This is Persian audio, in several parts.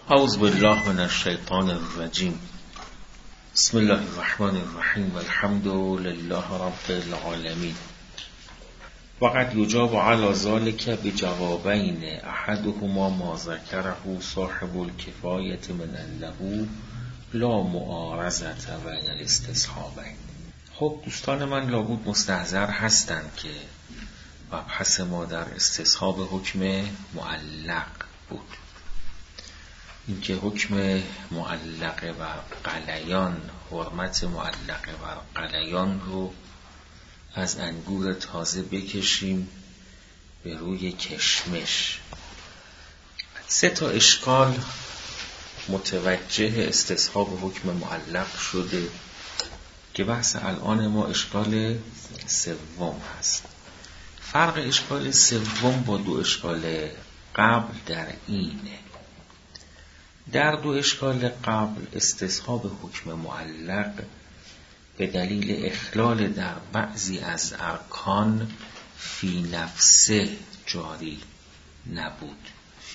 اعوذ بالله من الشیطان الرجیم. بسم الله الرحمن الرحیم والحمد لله رب العالمین. وقد یجاب علی ذلک بجوابین احدهما ما ذکره صاحب الکفایة من انه لا معارضة بین الاستصحابین. خب دوستان من لابد مستحضر هستند که مبحث ما در استصحاب حکم معلق بود. اینکه حکم معلق و قلیان، حرمت معلق و قلیان رو از انگور تازه بکشیم به روی کشمش. 3 اشکال متوجه استصحاب حکم معلق شده که بحث الان ما اشکال 3 هست. فرق اشکال 3 با 2 اشکال قبل در اینه: در 2 اشکال قبل استصحاب حکم معلق به دلیل اخلال در بعضی از ارکان فی نفسه جاری نبود.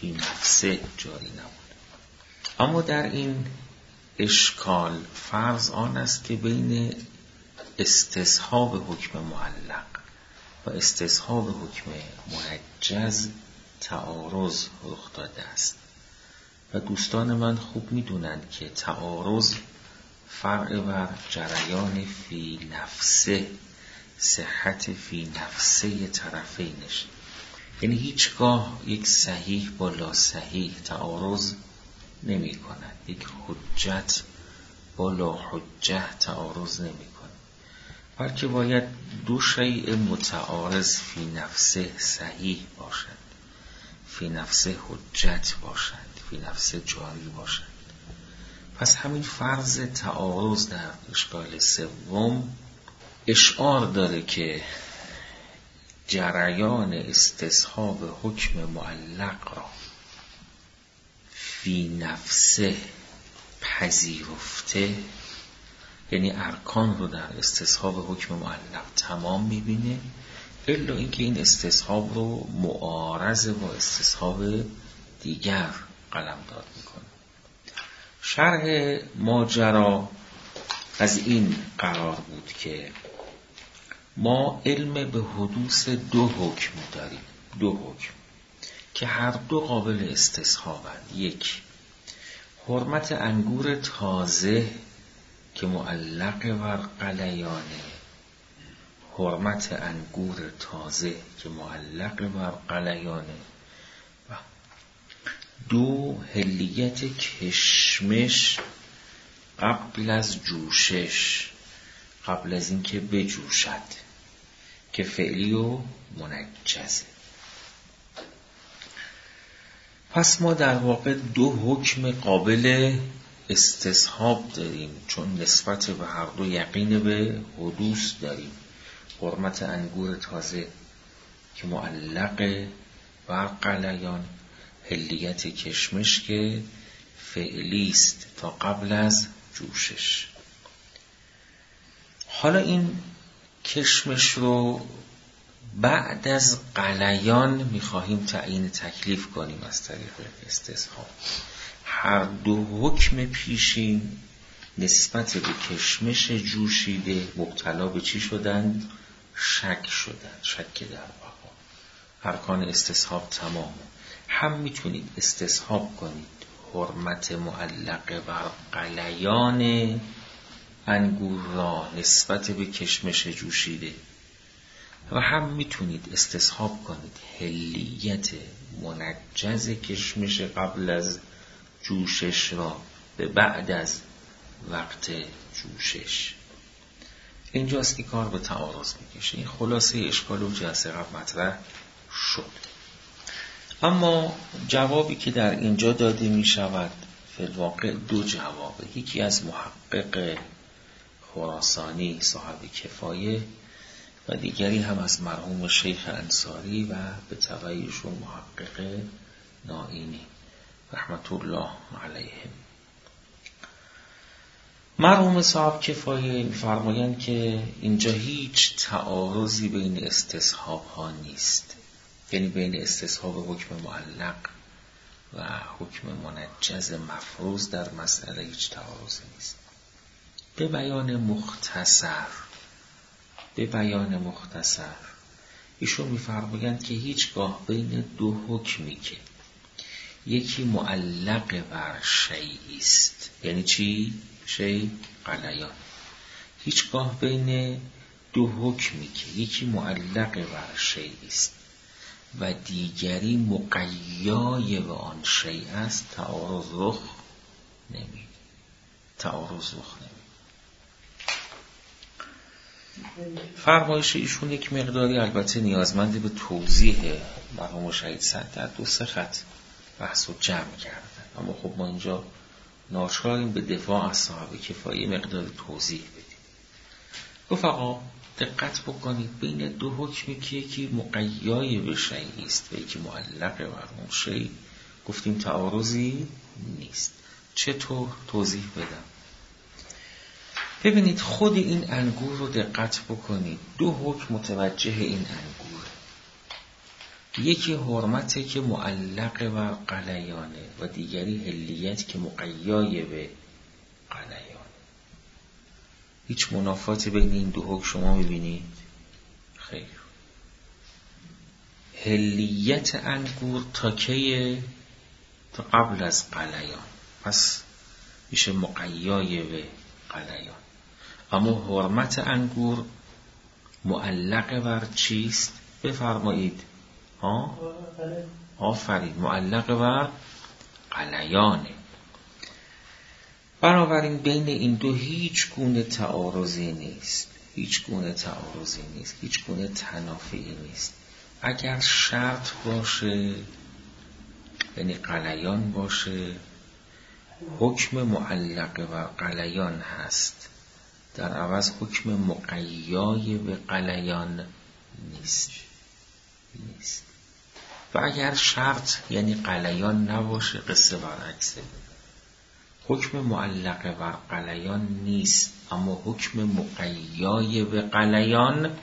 اما در این اشکال فرض آن است که بین استصحاب حکم معلق و استصحاب حکم منجز تعارض رخ داده است و دوستان من خوب میدونند که تعارض فرع بر جریان فی نفسه، صحت فی نفسه طرفینش. یعنی هیچگاه یک صحیح با لا صحیح تعارض نمی کند، یک حجت با لا حجه تعارض نمی کند، بلکه باید 2 شیء متعارض فی نفسه صحیح باشند، فی نفسه حجت باشند، فی نفسه جاری باشند. پس همین فرض تعارض در اشکال 3 اشعار داره که جریان استصحاب حکم معلق را فی نفسه پذیرفته، یعنی ارکان رو در استصحاب حکم معلق تمام میبینه، الا اینکه این استصحاب رو معارض با استصحاب دیگر قلمداد میکنه. شرح ماجرا از این قرار بود که ما علم به حدوث 2 حکم داریم، 2 حکم که هر 2 قابل استصحابند. 1 حرمت انگور تازه که معلق بر قلیانه، حرمت انگور تازه که معلق بر قلیانه. 2 حلیت کشمش قبل از جوشش، قبل از اینکه بجوشد، که فعلی و منجزه. پس ما در واقع 2 حکم قابل استصحاب داریم، چون نسبت به هر 2 یقین به حدوث داریم. حرمت انگور تازه که معلق بر قلیان، حلیت کشمش که فعلی است تا قبل از جوشش. حالا این کشمش رو بعد از قلیان می‌خواهیم تعیین تکلیف کنیم از طریق استصحاب. هر 2 حکم پیشین نسبت به کشمش جوشیده مبتلا به چی شدند؟ شک شدند، شک در بقا. ارکان استصحاب تمام. هم میتونید استصحاب کنید حرمت معلق بر قلیان انگور را نسبت به کشمش جوشیده، و هم میتونید استصحاب کنید حلیت منجز کشمش قبل از جوشش را به بعد از وقت جوشش. اینجاست که کار به تعارض میکشه. این خلاصه اشکال و جلسه قبل مطرح شد. اما جوابی که در اینجا داده می شود فی الواقع 2 جوابه. یکی از محقق خراسانی صاحب کفایه و دیگری هم از مرحوم شیخ انصاری و به تبعیشون محقق نائینی رحمت الله علیهم. مرحوم صاحب کفایه می‌فرمایند که اینجا هیچ تعارضی بین استصحاب ها نیست، یعنی بین استصحاب حکم معلق و حکم منجز مفروض در مسئله هیچ تعارضی نیست. به بیان مختصر ایشون می‌فرمایند که هیچگاه بین دو حکمی که یکی معلق بر شیء است، یعنی چی؟ شیء غلیان. هیچگاه بین دو حکمی که یکی معلق بر شیء است و دیگری مقیای به آن شیء است تعارض رخ نمی. فرمایش ایشون یک مقداری البته نیازمند به توضیح مرحوم شهید صدر در 2-3 خط بحث و جمع کردن، اما خب ما اینجا ناچاریم به دفاع از صاحب کفایه مقدار توضیح بدیم. گفت آقا دقت بکنید بین دو حکمی که یکی مقیای به شیء است و یکی معلق بر اون شیء گفتیم تعارضی نیست. چطور توضیح بدم؟ ببینید خود این انگور رو دقت بکنید، دو حکم متوجه این انگور. یکی حرمته که معلق بر غلیانه و دیگری حلیت که مقیای به غلیانه. هیچ منافاتی بین این دو حکم شما میبینید؟ خیر. حلیت انگور تا کیه؟ تا قبل از غلیان، پس میشه مقیای به غلیان. اما حرمت انگور معلق بر چیست؟ بفرمایید. آفرین، معلق بر غلیانه. بنابراین بین این دو هیچ گونه تعارضی نیست، هیچ گونه تنافی نیست. اگر شرط باشه یعنی غلیان باشه، حکم معلق بر غلیان هست، در عوض حکم مقیای به غلیان نیست. و اگر شرط یعنی غلیان نباشه، قصه برعکسه، حکم معلق بر غلیان نیست اما حکم مقیای به غلیان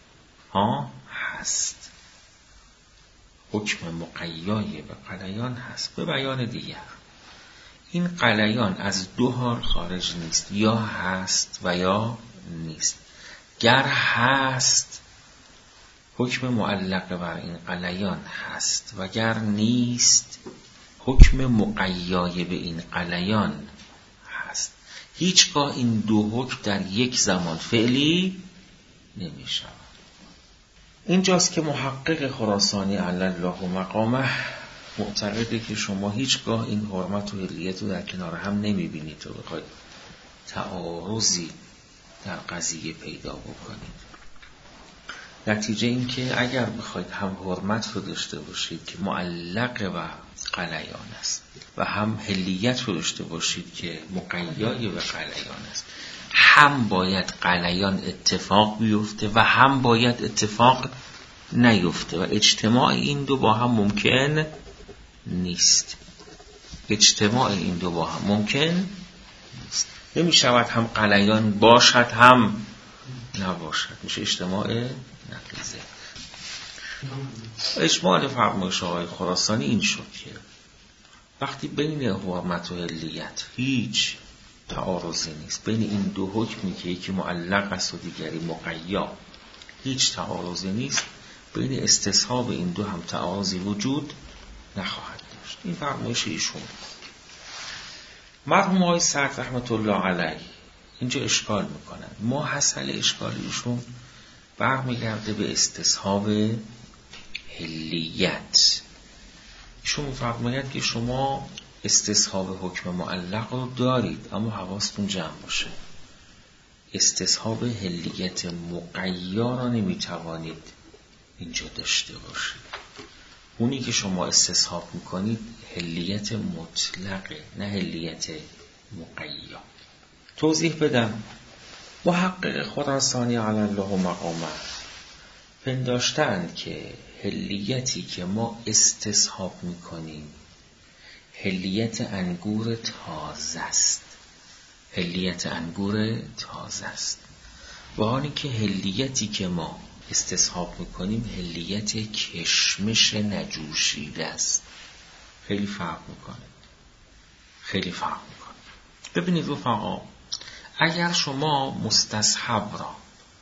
هست. حکم مقیای به غلیان هست. به بیان دیگر این غلیان از دو حال خارج نیست، یا هست و یا نیست. گر هست حکم معلق بر این غلیان هست و گر نیست حکم مقیای به این غلیان هست. هیچگاه این دو حکم در یک زمان فعلی نمی شود. اینجاست که محقق خراسانی علی الله مقامه معتقده که شما هیچگاه این حرمت و حلیت رو در کنار هم نمی بینید و بخواید تعارضی در قضیه پیدا بکنید. نتیجه این که اگر بخواید هم حرمت رو داشته باشید که معلق و غلیان است و هم حلیت رو داشته باشید که مقیای به غلیان است، هم باید غلیان اتفاق بیفته و هم باید اتفاق نیفته و اجتماع این دو با هم ممکن نیست. نمی شود هم غلیان باشد هم نباشد، میشه اجتماع نقیضه. اجمال فرمایش آقای خراسانی این شد که وقتی بین حرمت و حلیت هیچ تعارضی نیست، بین این دو حکمی که یکی معلق است و دیگری مقیا هیچ تعارضی نیست، بین استصحاب این دو هم تعارضی وجود نخواهد داشت. این فرمایش ایشون. مرحوم آقای صدر رحمت الله علیه اینجا اشکال میکنن. ما حاصل اشکال ایشون برمیگرده به استصحاب حلیت. ایشون میفرماید که شما استصحاب حکم معلق رو دارید اما حواستون جمع باشه، استصحاب حلیت مقیا را نمیتوانید اینجا داشته باشید. اونی که شما استصحاب میکنید حلیت مطلقه، نه حلیت مقیا. توضیح بدم. محقق خراسانی علی الله مقامه پنداشتند که حلیتی که ما استصحاب میکنیم حلیت انگور تازه است، و حالی که حلیتی که ما استصحاب میکنیم حلیت کشمش نجوشیده است. خیلی فرق میکنه. ببینید رفقا، اگر شما مستصحب را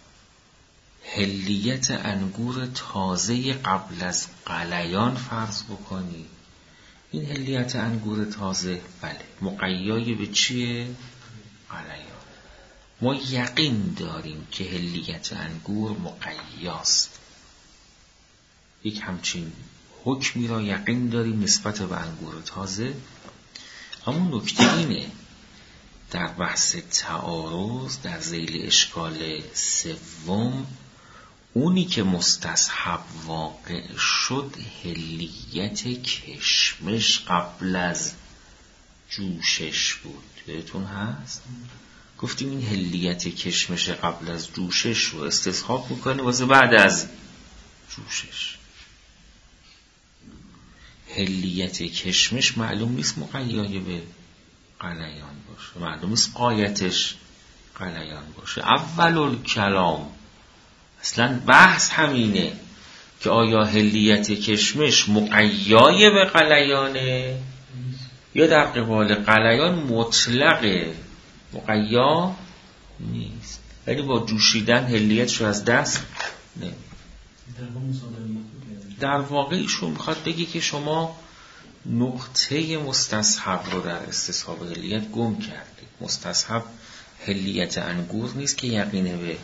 حلیت انگور تازه قبل از غلیان فرض بکنی، این حلیت انگور تازه بله مقیای به چیه؟ غلیان. ما یقین داریم که حلیت انگور مقیاست، یک همچین حکمی را یقین داریم نسبت به انگور تازه. اما نکته اینه در بحث تعارض در ذیل اشکال سوم، اونی که مستصحب واقع شد حلیت کشمش قبل از جوشش بود. یادتون هست؟ گفتیم این حلیت کشمش قبل از جوشش رو استصحاب میکنه واسه بعد از جوشش. حلیت کشمش معلوم نیست مقیای به غلیان باشه، معلوم نیست غایتش غلیان باشه. اول الکلام اصلا بحث همینه که آیا حلیت کشمش مقیای به غلیانه یا در قبال غلیان مطلقه، مقیا نیست، یعنی با جوشیدن حلیتش رو از دست نمیده. در واقع ایشون میخواد بگی که شما نقطه مستصحب رو در استصحاب حلیت گم کردید. مستصحب حلیت انگور نیست که یقینه به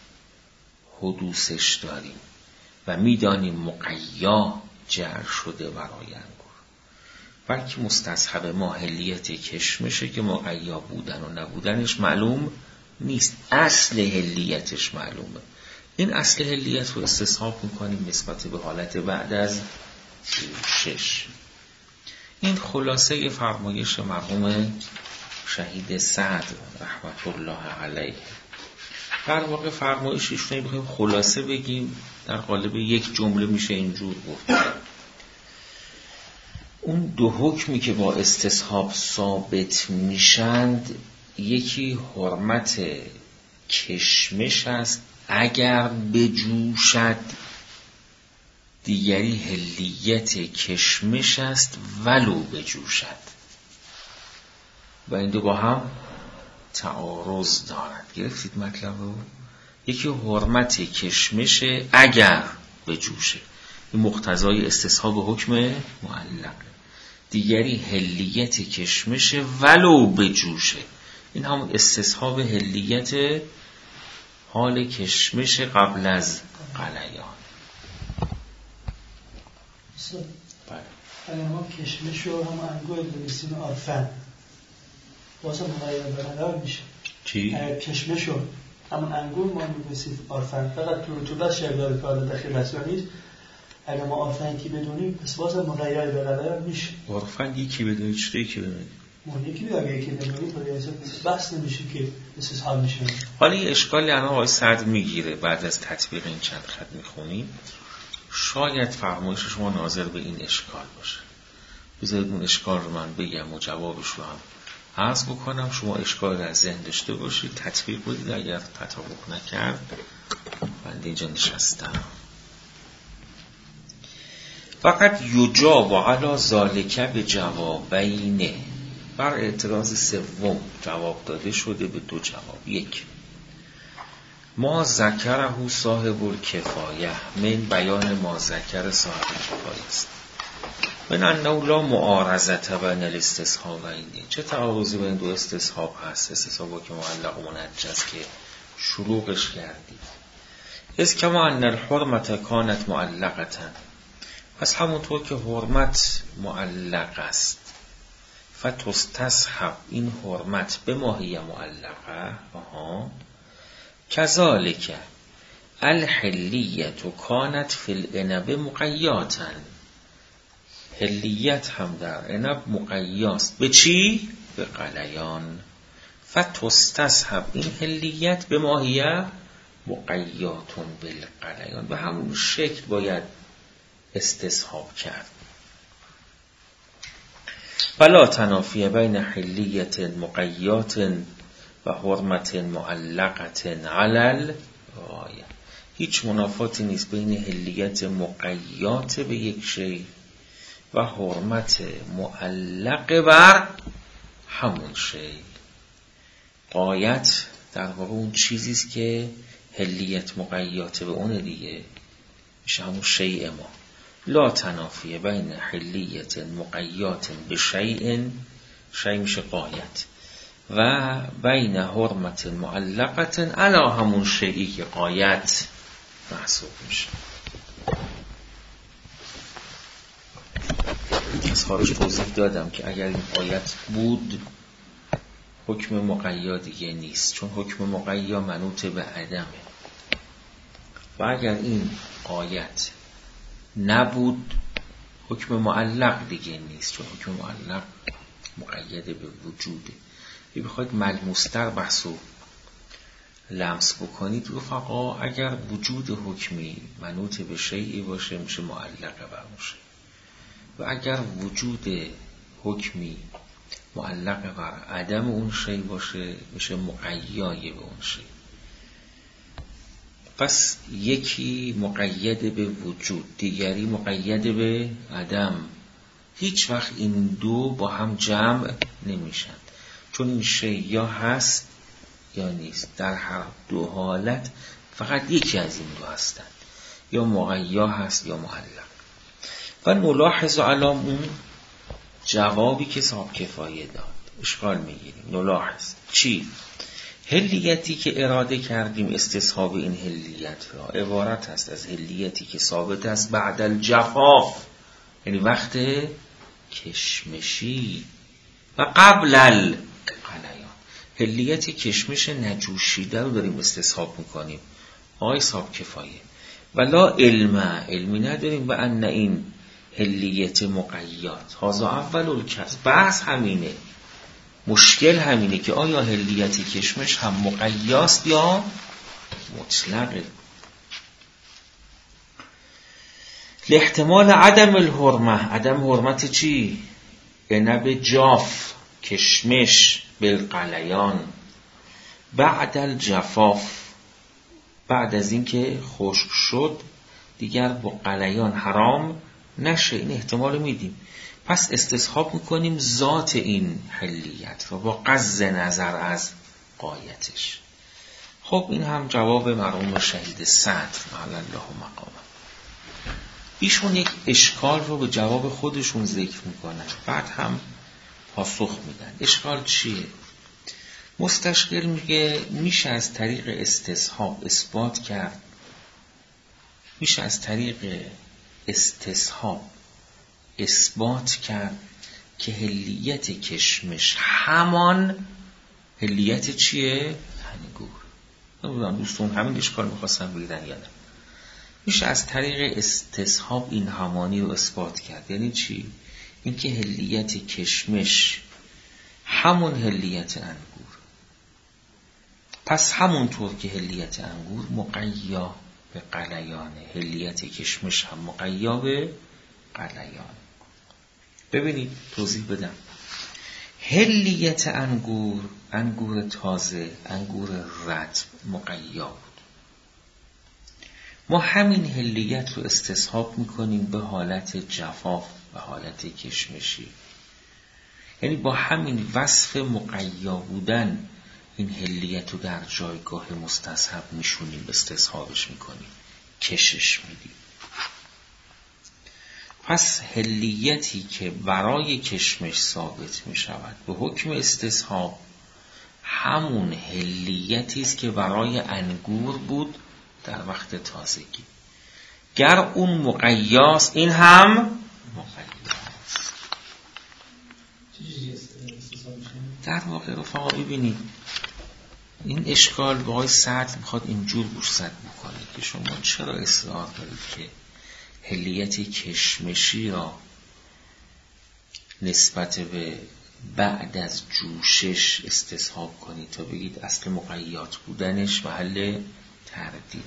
حدوثش داریم و میدانیم مقیا جعل شده برای انگور، بلکه مستصحب ما حلیت کشمشه که مقیا بودن و نبودنش معلوم نیست، اصل حلیتش معلومه. این اصل حلیت رو استصحاب میکنیم نسبت به حالت بعد از جوشش. این خلاصه فرمایش مرحوم شهید سعد رحمت الله علیه. در واقع فرمایشش رو بخوایم خلاصه بگیم در قالب یک جمله میشه اینجور گفت: اون دو حکمی که با استصحاب ثابت میشند، یکی حرمت کشمش است اگر بجوشد، دیگری حلیت کشمش است ولو بجوشد، و این دو با هم تعارض دارند. گرفتید مطلب رو؟ یکی حرمت کشمش اگر بجوشه، این مقتضای استصحاب حکم معلق، دیگری حلیت کشمش ولو بجوشه، این همون استصحاب حلیت حال کشمش قبل از غلیان. اگر ما کشمش رو هم انگور بنویسیم عرفن واسه مغیر برقرار میشه. چی؟ اگر کشمش رو همون انگور ما بنویسیم عرفن، فقط تو رطوبت شکل کار داخل رسول نیست. اگر ما عرفن کی بدونیم پس واسه مغیر برقرار میشه. عرفن یکی بدونید چطور یکی بدونید؟ یکی اگه یکی بدونید بس نمیشه که استصحاب میشه. حالا یه اشکالی الان آقای سعد میگیره بعد از تطبیق این چند خط میخونیم، شاید فرمایش شما ناظر به این اشکال باشه. بذارید اون اشکال رو من بگم و جوابش رو هم عرض بکنم، شما اشکال رو از ذهن داشته باشید، تطبیق بدید. اگر تطابق نکرد بنده اینجا نشستم. فقط یجاب علی ذالک به جوابینه، بر اعتراض سوم جواب داده شده به دو جواب. یک، ما ذکره صاحب الکفایه، من بیان ما ذکر صاحب الکفایه است. من انه لا معارضت بین الاستصحابین، چه تعارضی بین دو استصحاب هست؟ استصحاب که معلق و منجز که شروعش کردید. از کما ان الحرمت کانت معلقتا، پس همونطور که حرمت معلق است، فتستصحب، این حرمت به ماهی معلقه، کذالک الحلیت کانت فی العنب مقیاتا، حلیت هم در عنب مقیاست به چی؟ به غلیان. فتستصحب، این حلیت به ماهیه مقیاتون بالغلیان، به همون شکل باید استصحاب کرد. فلا تنافی بین حلیت مقیات و حرمت معلقت علل غایه، هیچ منافاتی نیست بین حلیت مقیات به یک شی و حرمت معلق بر همون شی. غایت در واقع اون چیزیست که حلیت مقیات به اون دیگه میشه همون شیء ما. لا تنافیه بین حلیت مقیات به شیء، شیء میشه غایت، و بین حرمت معلقت علی همون شیئی که غایت محسوب میشه. از خارج توضیح دادم که اگر این غایت بود حکم مقیا دیگه نیست، چون حکم مقیا منوط به عدمه. و اگر این غایت نبود حکم معلق دیگه نیست، چون حکم معلق مقید به وجوده. بخواید ملموستر بحثو لمس بکنید رفقا، اگر وجود حکمی منوط به شیئی باشه میشه معلق بر اون شیء، و اگر وجود حکمی معلق بر عدم اون شیء باشه میشه مقیای به اون شیء. پس یکی مقید به وجود، دیگری مقید به عدم. هیچ وقت این دو با هم جمع نمیشن، چون این شیء یا هست یا نیست. در هر دو حالت فقط یکی از این دو هستند، یا مقیا هست یا معلق. و نلاحظ علام اون جوابی که صاحب کفایه داد اشکال میگیریم. نلاحظ چی؟ حلیتی که اراده کردیم استصحاب این حلیت را عبارت است از حلیتی که ثابت است بعد الجفاف، یعنی وقت کشمشی، و قبل القلیان. حلیت کشمش نجوشیده رو داریم استصحاب میکنیم آقای صاحب کفایه. ولا علمی نداریم و ان این حلیت مقیات هذا اول الکسب. بحث همینه، مشکل همینه که آیا حلیت کشمش هم مقیاست یا مطلقه. لاحتمال عدم الحرمه، عدم حرمت چی؟ عنب جاف، کشمش بالقلیان بعد الجفاف، بعد از اینکه خشک شد دیگر با قلیان حرام نشه. این احتمال میدیم. پس استصحاب میکنیم ذات این حلیت رو با غض نظر از غایتش. خب این هم جواب مرحوم شهید صدر معلی الله مقامه. ایشون یک اشکال رو به جواب خودشون ذکر میکنن، بعد هم پاسخ میدن. اشکال چیه؟ مستشکل میگه میشه از طریق استصحاب اثبات کرد، میشه از طریق استصحاب اثبات کرد که حلیت کشمش همان حلیت چیه؟ انگور. نمیدونم دوستون همین اشکال میخواستن بگیرن یا نه. میشه از طریق استصحاب این همانی رو اثبات کرد. یعنی چی؟ اینکه حلیت کشمش همون حلیت انگور، پس همونطور که حلیت انگور مقیا به قلیانه، حلیت کشمش هم مقیا به قلیان. ببینید توضیح بدم. حلیت انگور، انگور تازه، انگور رطب مقیا بود. ما همین حلیت رو استصحاب میکنیم به حالت جفاف، به حالت کشمشی. یعنی با همین وصف مقیا بودن این حلیت رو در جایگاه مستصحب میشونیم، استصحابش میکنیم، کشش میدیم. پس حلیتی که برای کشمش ثابت می شود به حکم استصحاب همون حلیتی است که برای انگور بود در وقت تازگی. گر اون مقیاس این هم مقیاس. در واقع رفقا ببینید این اشکال به آقای سعد میخواد اینجور گوشزد بکنه که شما چرا اصرار دارید که حلیت کشمشی را نسبت به بعد از جوشش استصحاب کنید تا بگید اصل مقیات بودنش محل تردید،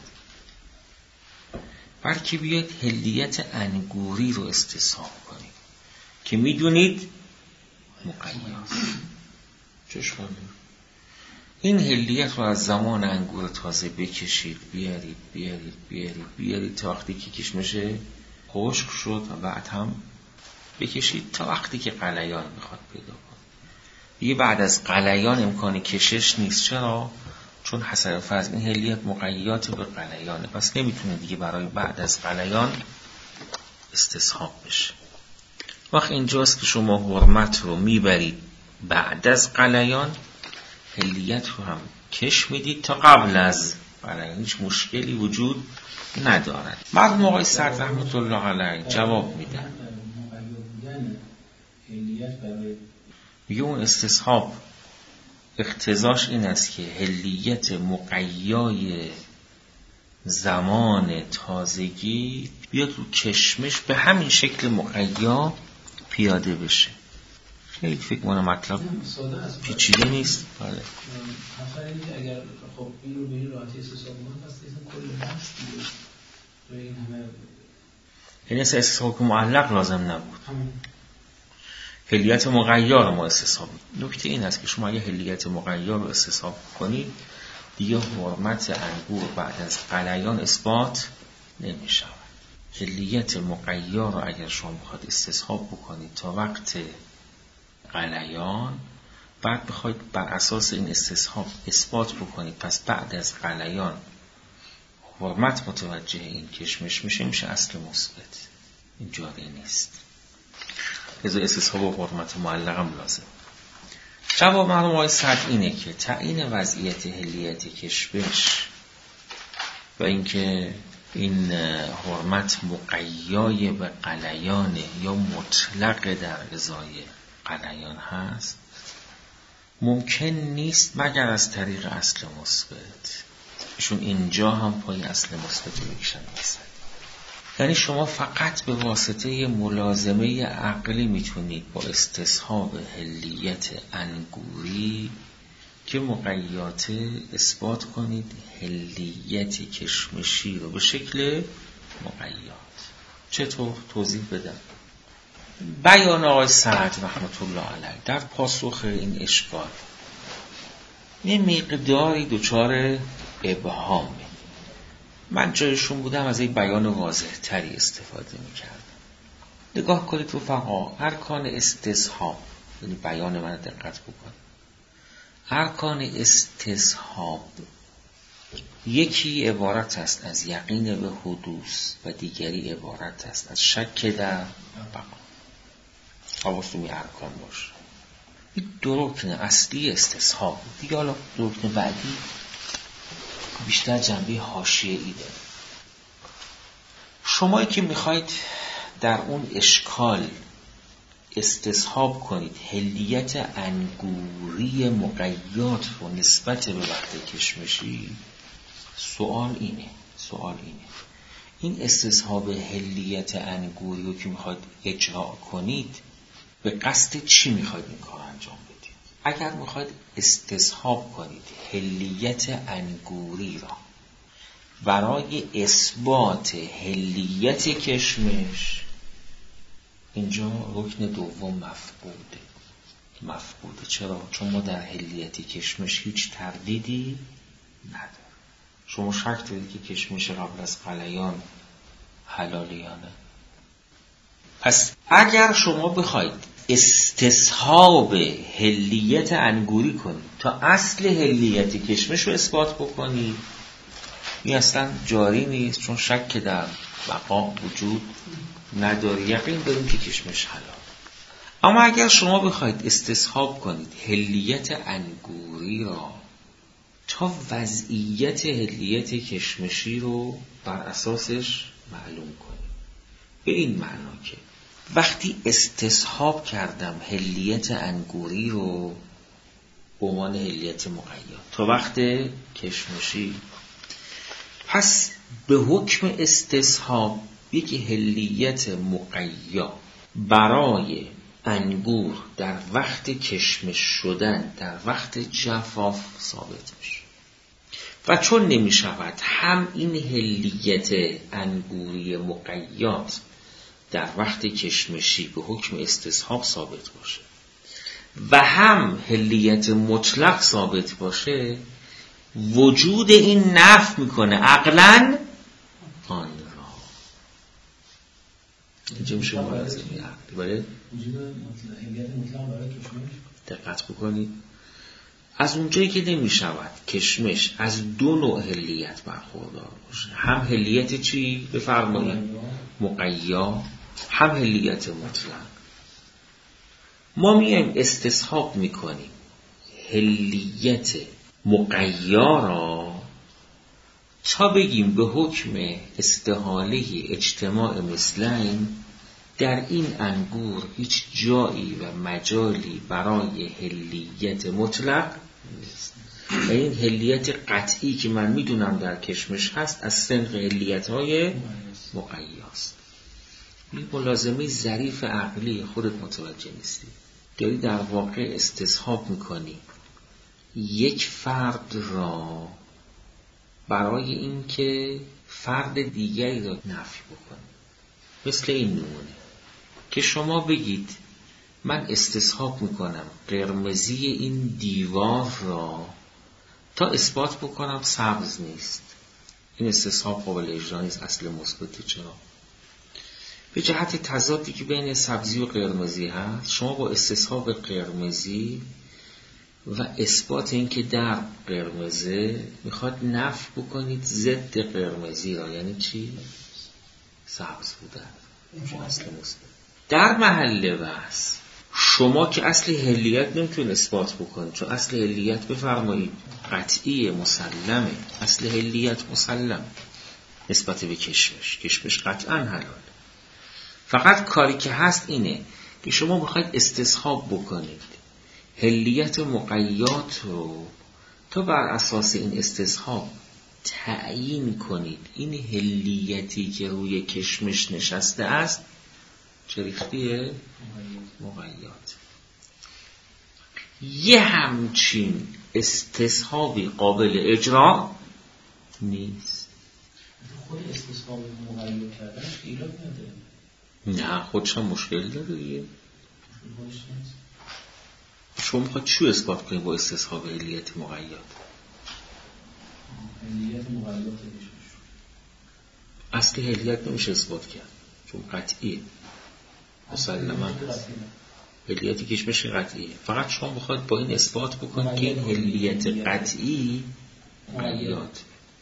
بلکه بیاید حلیت انگوری رو استصحاب کنید که میدونید مقیات. چشم این حلیت رو از زمان انگور تازه بکشید، بیارید تا وقتی که کشمش خشک شد و بعد هم بکشید تا وقتی که غلیان میخواد پیدا کنه. دیگه بعد از غلیان امکان کشش نیست. چرا؟ چون حسب فرض این هلیت مقیات به غلیانه، پس نمیتونه دیگه برای بعد از غلیان استصحاب بشه. وقت اینجاست که شما حرمت رو میبرید بعد از غلیان، هلیت رو هم کش میدید تا قبل از غلیان، هیچ مشکلی وجود ندارد. مرحوم آقای سعد رحمت الله علیه جواب میدن، میگه اون استصحاب اقتضاش این است که هلیت مقیای زمان تازگی بیاد رو کشمش به همین شکل مقیا پیاده بشه. خیلی فکر کنم مطلب پیچیده نیست. بله. اگر خب این رو به این راحتی استصحاب کنم پس کل بحث دیگه به این همه این استصحاب معلق لازم نبود. هلیت مغیر ما استصحاب. نکته این است که شما اگه هلیت مغیر رو استصحاب کنید دیگه حرمت انگور بعد از غلیان اثبات نمی شود. هلیت مغیر رو اگر شما بخواید استصحاب بکنید تا وقت غلیان، بعد بخواید بر اساس این استصحاب اثبات بکنید پس بعد از غلیان حرمت متوجه این کشمش میشه اصل مثبت. این جاری نیست. لذا استصحاب و حرمت معلقم لازم. جواب مرحوم آقای سعد اینه که تعیین وضعیت هلیت کشمش و اینکه این حرمت مقیای به غلیان یا مطلق در ازای غلیان هست ممکن نیست مگر از طریق اصل مثبت. ایشون اینجا هم پای اصل مثبت میکشن مثلا. یعنی شما فقط به واسطه ملازمه عقلی میتونید با استصحاب هلیت انگوری که مقیات اثبات کنید هلیت کشمشی رو به شکل مقیات. چطور؟ توضیح بدم. بیان آقای سعد رحمت الله علیه در پاسخ این اشکال یه مقداری دچار ابهامه. من جایشون بودم از این بیان واضح تری استفاده میکردم. نگاه کنید رفقا، ارکان استصحاب، یعنی بیان من دقت بکن، ارکان استصحاب یکی عبارت است از یقین به حدوث و دیگری عبارت است از شک در بقا. حواستون به ارکان باشه. این دو رکن اصلی استصحاب. دیگه حالا دو رکن بعدی بیشتر جنبه حاشیه‌ای داره. شمایی که میخواید در اون اشکال استصحاب کنید هلیت انگوری مقیات رو نسبت به وقت کشمشی، سوال اینه این استصحاب هلیت انگوری رو که میخواید اجرا کنید به قصد چی میخواید این کار انجام بدید؟ اگر میخواید استصحاب کنید هلیت انگوری را برای اثبات هلیت کشمش، اینجا رکن دوم مفقوده. چرا؟ چون ما در هلیت کشمش هیچ تردیدی نداریم. شما شک دارید که کشمش قبل از غلیان حلاله یا نه؟ پس اگر شما بخواید استصحاب هلیت انگوری کنید تا اصل هلیت کشمش رو اثبات بکنید، این اصلا جاری نیست، چون شک در بقا وجود نداره، یقین داریم که کشمش حلال. اما اگر شما بخواید استصحاب کنید هلیت انگوری را تا وضعیت هلیت کشمشی رو بر اساسش معلوم کنید، به این معنا که وقتی استصحاب کردم هلیت انگوری رو به عنوان هلیت مقید تا وقت کشمشی، پس به حکم استصحاب یک هلیت مقید برای انگور در وقت کشمش شدن در وقت جفاف ثابت میشه. و چون نمی شود هم این هلیت انگوری مقید در وقت کشمشی به حکم استصحاب ثابت باشه و هم هلیت مطلق ثابت باشه، وجود این نفی میکنه عقلاً آن را. اینجا میشه ملازمه عقلی. بله وجود هلیت مطلق برای کشمش دقت بکنید. از اونجایی که نمیشود کشمش از دو نوع هلیت برخوردار باشه، هم هلیت چی؟ بفرمایید مقیا، هم هلیت مطلق. ما میایم استصحاب میکنیم هلیت مقیا را تا بگیم به حکم استحاله اجتماع مثلین در این انگور هیچ جایی و مجالی برای هلیت مطلق نیست. و این هلیت قطعی که من میدونم در کشمش هست از سنق هلیت‌های مقیاست. این ملازمه ظریف عقلی خودت متوجه نیستی. داری در واقع استصحاب میکنی یک فرد را برای اینکه فرد دیگری را نفی بکنی. مثل این نمونه که شما بگید من استصحاب میکنم قرمزی این دیوار را تا اثبات بکنم سبز نیست. این استصحاب قابل اجرا نیست، اصل مثبت. چرا؟ به جهت تضادی که بین سبزی و قرمزی هست، شما با استصحاب قرمزی و اثبات این که در قرمزه میخواد نفی بکنید ضد قرمزی را، یعنی چی؟ سبز بودن. اصل مثبت در محل بحث شما که اصل هلیت نمیتونید اثبات بکنید، چون اصل هلیت بفرمایید قطعی مسلمه. اصل هلیت مسلم نسبت به کشمش قطعا حلال. فقط کاری که هست اینه که شما بخواید استصحاب بکنید هلیت مقیات رو تا بر اساس این استصحاب تعیین کنید این هلیتی که روی کشمش نشسته است چه ریختیه؟ مقیات. یه همچین استصحابی قابل اجرا نیست. خود استصحاب مقیات کردنش ایراد نداره. نه خودش هم مشکل داره دیگه. شما میخواد چی اثبات کنید با استصحاب هلیت مقیات؟ هلیت مقیات اصل هلیت نمیشه اثبات کرد چون قطعیه، مسلما هلیت کشمش قطعیه. فقط شما بخواید با این اثبات بکنید که این هلیت قطعی مقیات،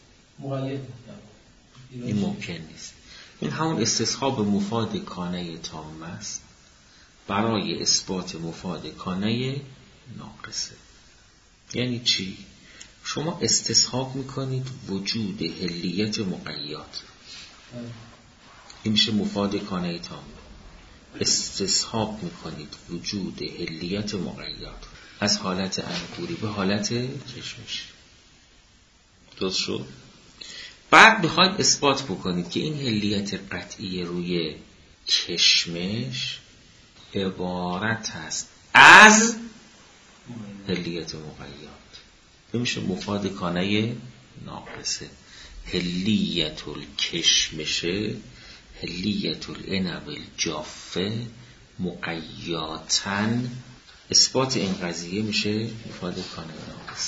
این ممکن نیست. این همون استصحاب مفاد کانه تام است برای اثبات مفاد کانه ناقصه. یعنی چی؟ شما استصحاب میکنید وجود هلیت مقیات، این میشه مفاد کانه تام. استصحاب میکنید وجود هلیت مقیات از حالت انگوری به حالت کشمش. درست شد؟ بعد بخواید اثبات بکنید که این هلیت قطعی روی کشمش عبارت است از هلیت مقیات، میشه مفاد کانه ناقصه. هلیت الکشمشه هلیت العنب الجافه مقیاتن. اثبات این قضیه میشه مفاد کانه ناقصه.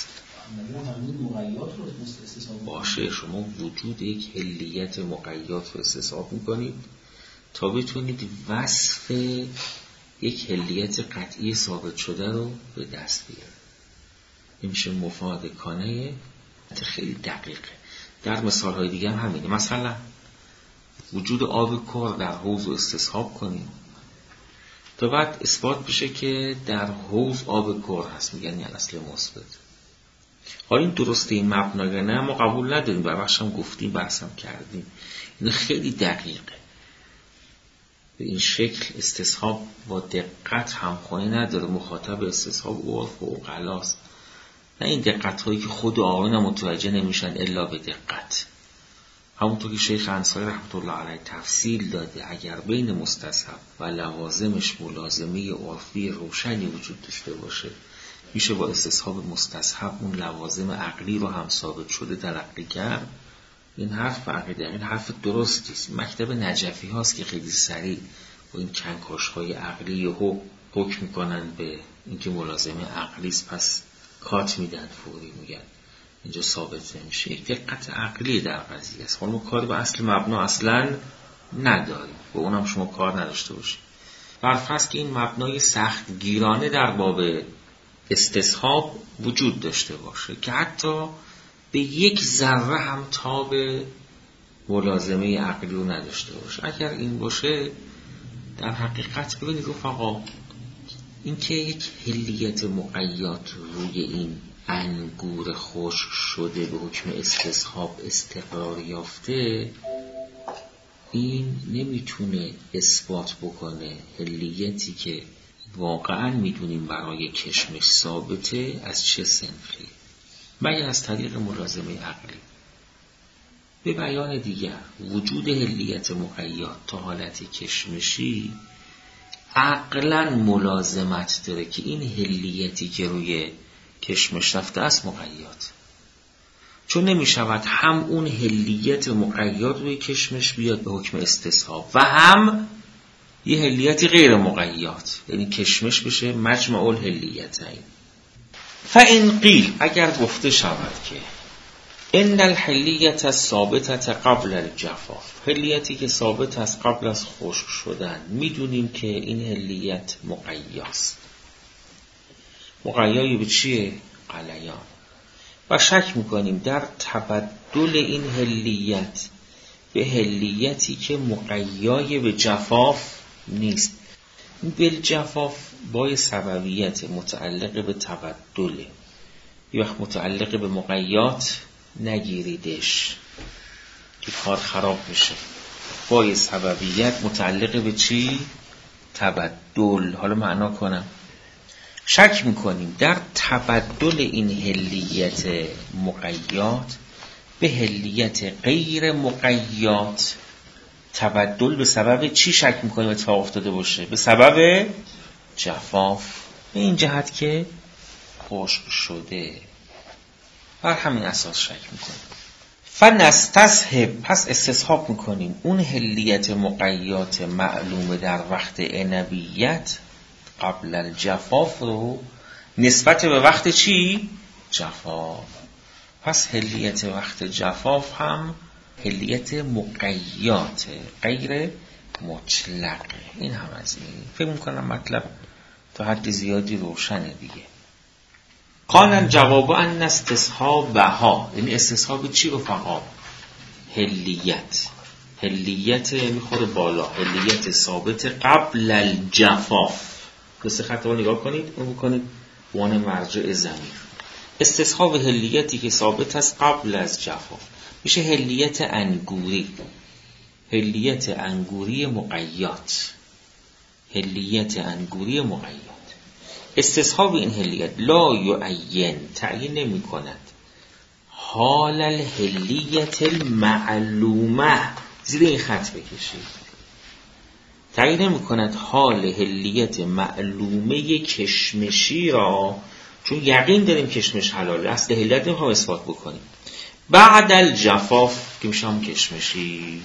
باشه شما وجود یک هلیت مقیات رو استصحاب میکنید تا بتونید وصف یک هلیت قطعی ثابت شده رو به دست بیارید. این میشه مفاد کانه. خیلی دقیقه. در مثال های دیگه هم همینه. مثلا وجود آب کر در حوض رو استصحاب کنیم تا بعد اثبات بشه که در حوض آب کر هست، میگن یعنی اصل مثبت. حالا این درسته این مبنای نه ما قبول نداریم، برعکس هم گفتیم بحثم کردیم. این خیلی دقیقه. به این شکل استصحاب با دقت همخوانی نداره، مخاطب استصحاب عرف و عقلاست، نه این دقت هایی که خود آقایان متوجه نمیشن الا به دقت. همونطور که شیخ انصاری رحمت الله علیه تفصیل داده اگر بین مستصحب و لوازمش ملازمه عرفی روشنی وجود داشته باشه میشه با استصحاب مستصحب اون لوازم عقلی رو هم ثابت شده تلقی کرد. این حرف عقیده، این حرف درستی است. مکتب نجفی هاست که خیلی سریع با این کنکاش های عقلی حکم میکنن به اینکه ملازمه عقلی است، پس کات میدن فوری، میگن اینجا ثابت نمیشه. یک دقت عقلی در قضیه است. حالا ما کار به اصل مبنا اصلا نداریم، با اونم شما کار نداشته باشید. برفرض که این مبنای سخت گیرانه در باب استصحاب وجود داشته باشه که حتی به یک ذره هم تاب ملازمه عقلی رو نداشته باشه. اگر این باشه در حقیقت ببینید رفقا، این که یک حلیت مقید روی این انگور خشک شده به حکم استصحاب استقرار یافته، این نمیتونه اثبات بکنه حلیتی که واقعا میدونیم برای کشمش ثابته از چه صنفی، مگر از طریق ملازمه عقلی. به بیان دیگر، وجود حلیت مقید تا حالت کشمشی عقلاً ملازمت داره که این حلیتی که روی کشمش رفته است مقید، چون نمی شود هم اون حلیت مقید روی کشمش بیاد به حکم استصحاب و هم یه حلیتی غیر مقید، یعنی کشمش بشه مجمع الحلیتین. فإن قیل، اگر گفته شود که ان الحلیت الثابتة قبل الجفاف، حلیتی که ثابت است قبل از خشک شدن، میدونیم که این حلیت مقیاست. مقیایی به چیه؟ غلیان. و شک میکنیم در تبدل این حلیت به حلیتی که مقیای به جفاف نیست. بالجفاف با سببیت متعلق به تبدله، یا متعلق به مقیات نگیریدش که کار خراب میشه. با سببیت متعلق به چی؟ تبدل. حالا معنا کنم. شک میکنیم در تبدل این حلیت مقیات به حلیت غیر مقیات. تبدل به سبب چی شک میکنیم اتفاق افتاده باشه؟ به سبب جفاف، به این جهت که خشک شده. بر همین اساس شک میکنیم. فنستصحب، پس استصحاب میکنیم اون حلیت مقیات معلومه در وقت عنبیت قبل الجفاف رو نسبت به وقت چی؟ جفاف. پس حلیت وقت جفاف هم حلیت مقیات غیر مطلقه. این هم از این. فکر میکنم مطلب تا حد زیادی روشنه دیگه. قال الجواب ان استصحابها، یعنی استصحاب چی رفقا؟ حلیت میخوره بالا، حلیت ثابت قبل الجفاف. قصه خط رو نگاه کنید، اون بکنید وان مرجع ضمیر. استصحاب حلیتی که ثابت است قبل از جفاف میشه حلیت انگوری، حلیت انگوری مقیات، حلیت انگوری مقیات. استصحاب این حلیت لا یعین، تعیین نمی کند حال الحلیت المعلومه، زیر این خط بکشید، تعیین نمی کند حال حلیت معلومه کشمشی را، چون یقین داریم کشمش حلاله، اصل حلیت نمیخوام اثبات بکنیم، بعد الجفاف که میشه هم کشمشی.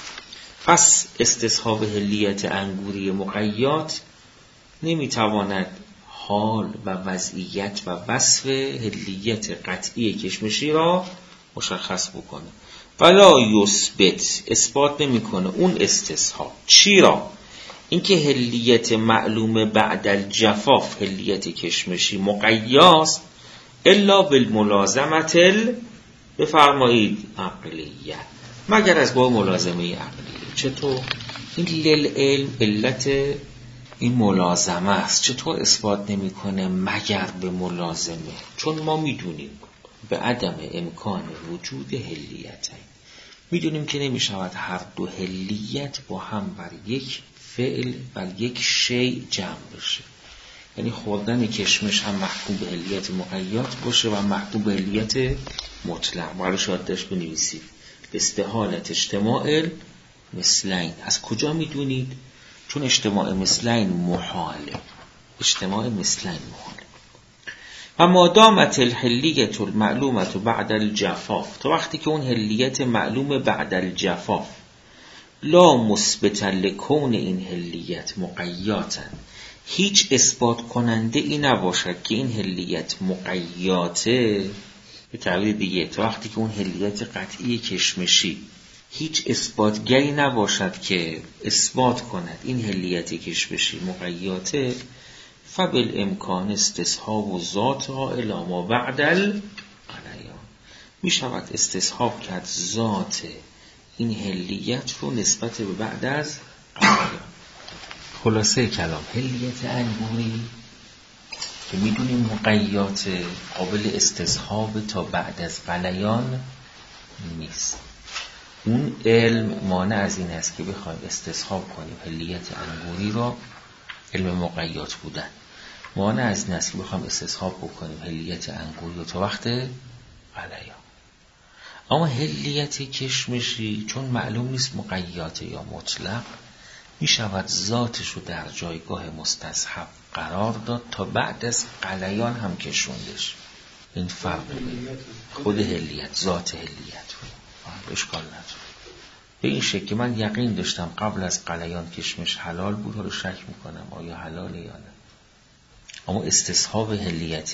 پس استصحاب حلیت انگوری مقیات نمیتواند حال و وضعیت و وصف حلیت قطعی کشمشی را مشخص بکنه. ولا یثبت، اثبات نمیکنه اون استصحاب. چی را؟ اینکه حلیت معلومه بعد الجفاف، حلیت کشمشی مقیاست، الا بالملازمت بفرمایید عقلیه، مگر از با ملازمه عقلیه. چطور؟ این للعلم علت این ملازمه است. چطور اثبات نمیکنه مگر به ملازمه؟ چون ما میدونیم به عدم امکان وجود حلیتین، میدونیم که نمیشود هر دو حلیت با هم بر یک فعل بر یک شیء جمع بشه. یعنی خوردن کشمش هم محکوم به حلیت مقیات باشه و محکوم به حلیت مطلق. برای شاید داشت بنویسید استحالت اجتماع مثلین. از کجا میدونید؟ چون اجتماع مثلین محاله، اجتماع مثلین محاله. و مادامت الحلیت المعلومت بعد الجفاف، تا وقتی که اون حلیت معلوم بعد الجفاف لا مثبت لکون این حلیت مقیاتن، هیچ اثبات کننده ای نباشد که این حلیت مقیاته. به تعبیر دیگه، تا وقتی که اون حلیت قطعی کشمشی هیچ اثباتگری نباشد که اثبات کند این هلیت کشمشی مقیاته، فبالامکان استصحاب ذاتها الی ما بعد الغلیان، می شود استصحاب کرد ذات این هلیت رو نسبت به بعد از غلیان. خلاصه کلام، هلیت انگوری که میدونیم مقیات قابل استصحاب تا بعد از غلیان نیست. اون علم مانع از این است که بخوایم استصحاب کنیم هلیت انگوری را، علم مقیات بودن مانع از این است که بخوایم استصحاب بکنیم هلیت انگوری را تا وقت غلیان. اما هلیت کشمشی چون معلوم نیست مقیات یا مطلق، می شود ذاتش رو در جایگاه مستصحب قرار داد تا بعد از غلیان هم کشوندش. این فرق خود هلیت، ذات هلیت رو اشکال نداره. به این شکل که من یقین داشتم قبل از غلیان کشمش حلال بود، رو شک میکنم آیا حلاله یا نه. اما استصحاب هلیت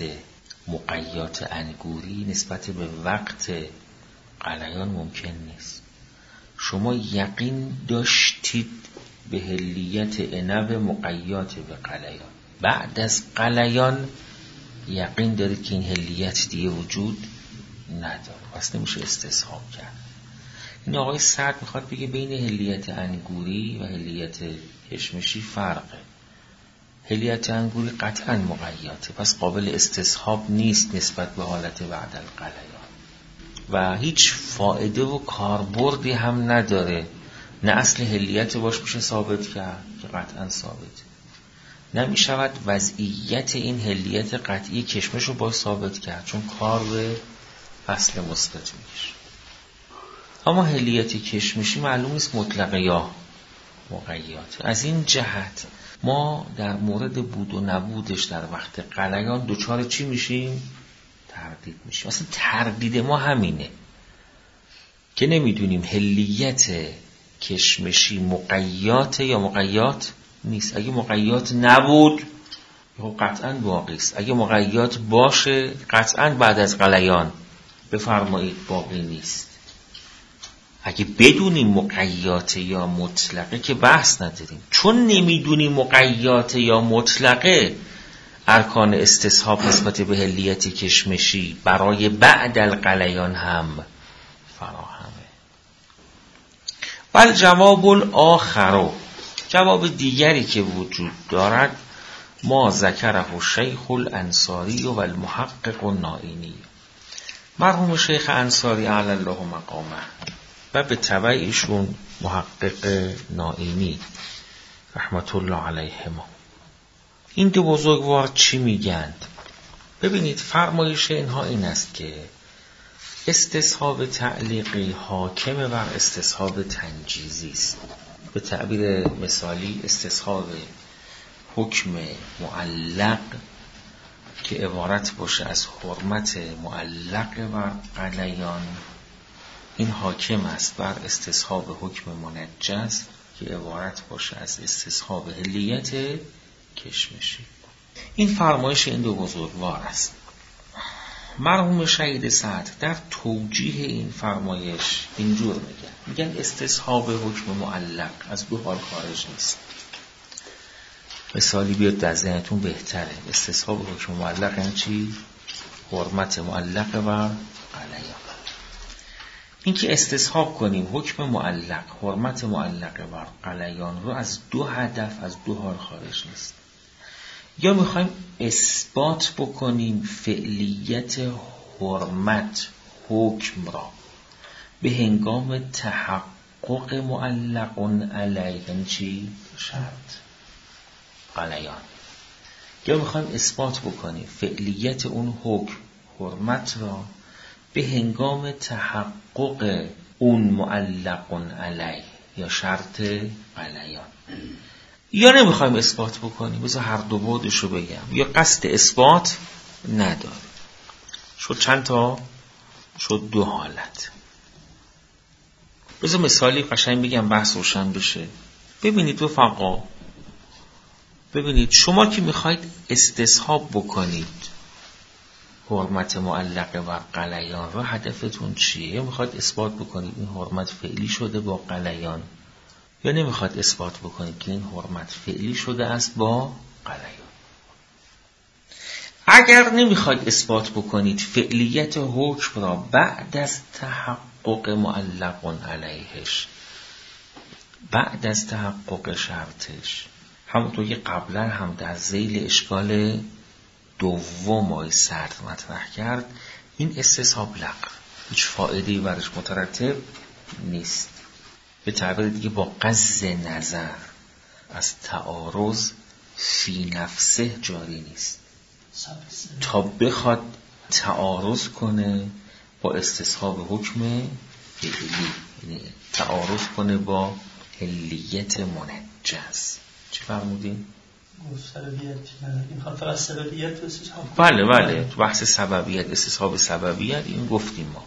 مقیات انگوری نسبت به وقت غلیان ممکن نیست. شما یقین داشتید به هلیت عنب مقیات به غلیان، بعد از غلیان یقین دارید که این هلیت دیگه وجود نداره، پس نمیشه استصحاب کرد. این آقای سعد میخواد بگه بین هلیت انگوری و هلیت کشمشی فرقه. هلیت انگوری قطعا مقیاته، پس قابل استصحاب نیست نسبت به حالت بعد الغلیان و هیچ فایده و کاربردی هم نداره. نه اصل هلیت باش میشه ثابت کرد که قطعا ثابت، نمیشود وضعیت این هلیت قطعی کشمش رو باش ثابت کرد چون کار به اصل مثبت میشه. اما هلیت کشمشی معلوم نیست مطلقه یا مقیات. از این جهت ما در مورد بود و نبودش در وقت غلیان دوچار چی میشیم؟ تردید میشیم. اصلا تردید ما همینه که نمیدونیم هلیت کشمشی مقیات یا مقیات نیست. اگه مقیات نبود قطعا باقی است، اگه مقیات باشه قطعا بعد از غلیان بفرمایید باقی نیست. اگه بدونیم مقیات یا مطلقه که بحث نداریم، چون نمیدونیم مقیات یا مطلقه ارکان استصحاب نسبت به هلیت کشمشی برای بعد الغلیان هم فراهمه. بل جواب الاخر، جواب دیگری که وجود دارد، ما ذکره شیخ الانصاری و المحقق النائینی، مرحوم شیخ انصاری علی الله مقامه و به تبع ایشون محقق نائینی رحمت الله علیهما. این دو بزرگوار چی میگند؟ ببینید فرمایش اینها این است که استصحاب تعلیقی حاکم بر استصحاب تنجیزی است. به تعبیر مثالی استصحاب حکم معلق که عبارت باشه از حرمت معلق بر غلیان، این حاکم است بر استصحاب حکم منجز که عبارت باشه از استصحاب هلیت کشمشی. این فرمایش این دو بزرگوار است. مرحوم شهید سعد در توجیه این فرمایش اینجور میگن استصحاب حکم معلق از دو حال خارج نیست. مثالی بیاد در ذهنتون بهتره. استصحاب حکم معلق یعنی چی؟ حرمت معلق و غلیان. این که استصحاب کنیم حکم معلق، حرمت معلق و غلیان رو از دو هدف، از دو حال خارج نیست. یا میخوایم اثبات بکنیم فعلیت حرمت حکم را به هنگام تحقق معلق علیه، یعنی چی؟ شرط غلیان. یا میخوایم اثبات بکنیم فعلیت اون حکم حرمت را به هنگام تحقق اون معلق علیه یا شرط غلیان. یا نمیخوایم اثبات بکنیم، بذار هر دو بعدش رو بگم، یا قصد اثبات نداره. شد چند تا؟ شد دو حالت. بذار مثالی قشنگ بگم بحث روشن بشه. ببینید رفقا، ببینید شما که میخواید استصحاب بکنید حرمت معلقه و غلیان را هدفتون چیه؟ میخواد اثبات بکنید این حرمت فعلی شده با غلیان، یا نمیخواد اثبات بکنید که این حرمت فعلی شده است با غلیان؟ اگر نمیخواد اثبات بکنید فعلیت حکم را بعد از تحقق معلق علیهش، بعد از تحقق شرطش، همونطور که قبلا هم در ذیل اشکال دوم آیه سرد مطرح کرد، این استصحاب لغو، هیچ فایده‌ای برش مترتب نیست. به تعبیر دیگه با غض نظر از تعارض فی نفسه جاری نیست تا بخواد تعارض کنه با استصحاب حکم فعلی، یعنی تعارض کنه با حلیت منجز. چی فرمودین؟ سببیت. این خاطر از سببیت استصحاب. بله تو بحث سببیت، استصحاب سببیت این گفتیم ما.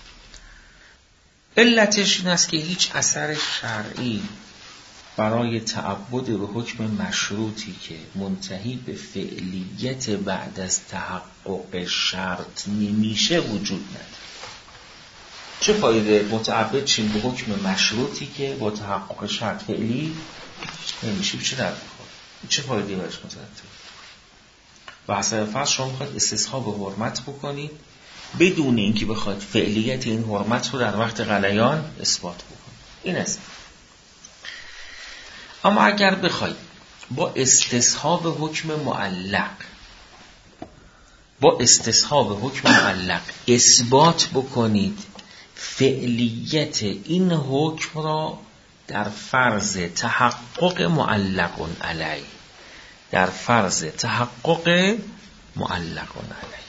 علتش این است که هیچ اثر شرعی برای تعبد به حکم مشروطی که منتهی به فعلیت بعد از تحقق شرط نمیشه وجود نداره. چه فایده متعبد چیم به حکم مشروطی که با تحقق شرط فعلی نمیشه؟ چه در بخواد؟ چه فایده برش مترتب؟ و حسب فرض شما میخواید استصحاب حرمت بکنید بدون اینکه بخواید فعلیت این حرمت رو در وقت غلیان اثبات بکنید. این است. اما اگر بخواید با استصحاب حکم معلق اثبات بکنید فعلیت این حکم را در فرض تحقق معلق علیه، در فرض تحقق معلق علیه،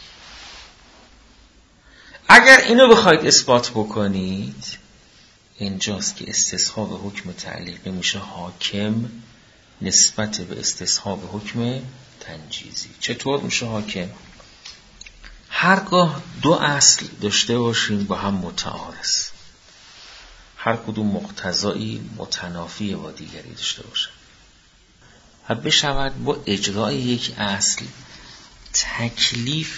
اگر اینو بخواید اثبات بکنید، اینجاست که استصحاب حکم تعلیقی میشه حاکم نسبت به استصحاب حکم تنجیزی. چطور میشه حاکم؟ هرگاه دو اصل داشته باشیم با هم متعارض، هر کدوم مقتضایی متنافی با دیگری داشته باشه و بشود با اجرای یک اصل تکلیف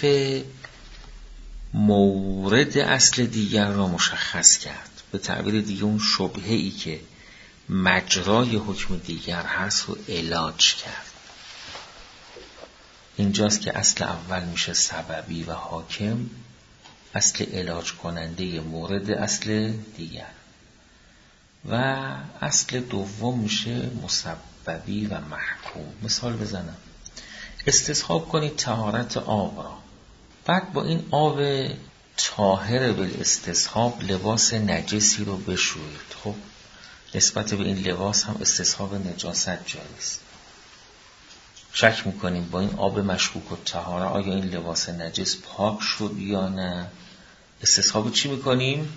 مورد اصل دیگر را مشخص کرد. به تعبیر دیگه اون شبهه‌ای که مجرای حکم دیگر هست رو علاج کرد. اینجاست که اصل اول میشه سببی و حاکم، اصل علاج کننده مورد اصل دیگر، و اصل دوم میشه مسببی و محکوم. مثال بزنم، استصحاب کنید طهارت آب را، بعد با این آب طاهر بالاستصحاب لباس نجسی رو بشویید. خب نسبت به این لباس هم استصحاب نجاست جاری است. شک میکنیم با این آب مشکوک الطهاره آیا این لباس نجس پاک شد یا نه؟ استصحاب چی میکنیم؟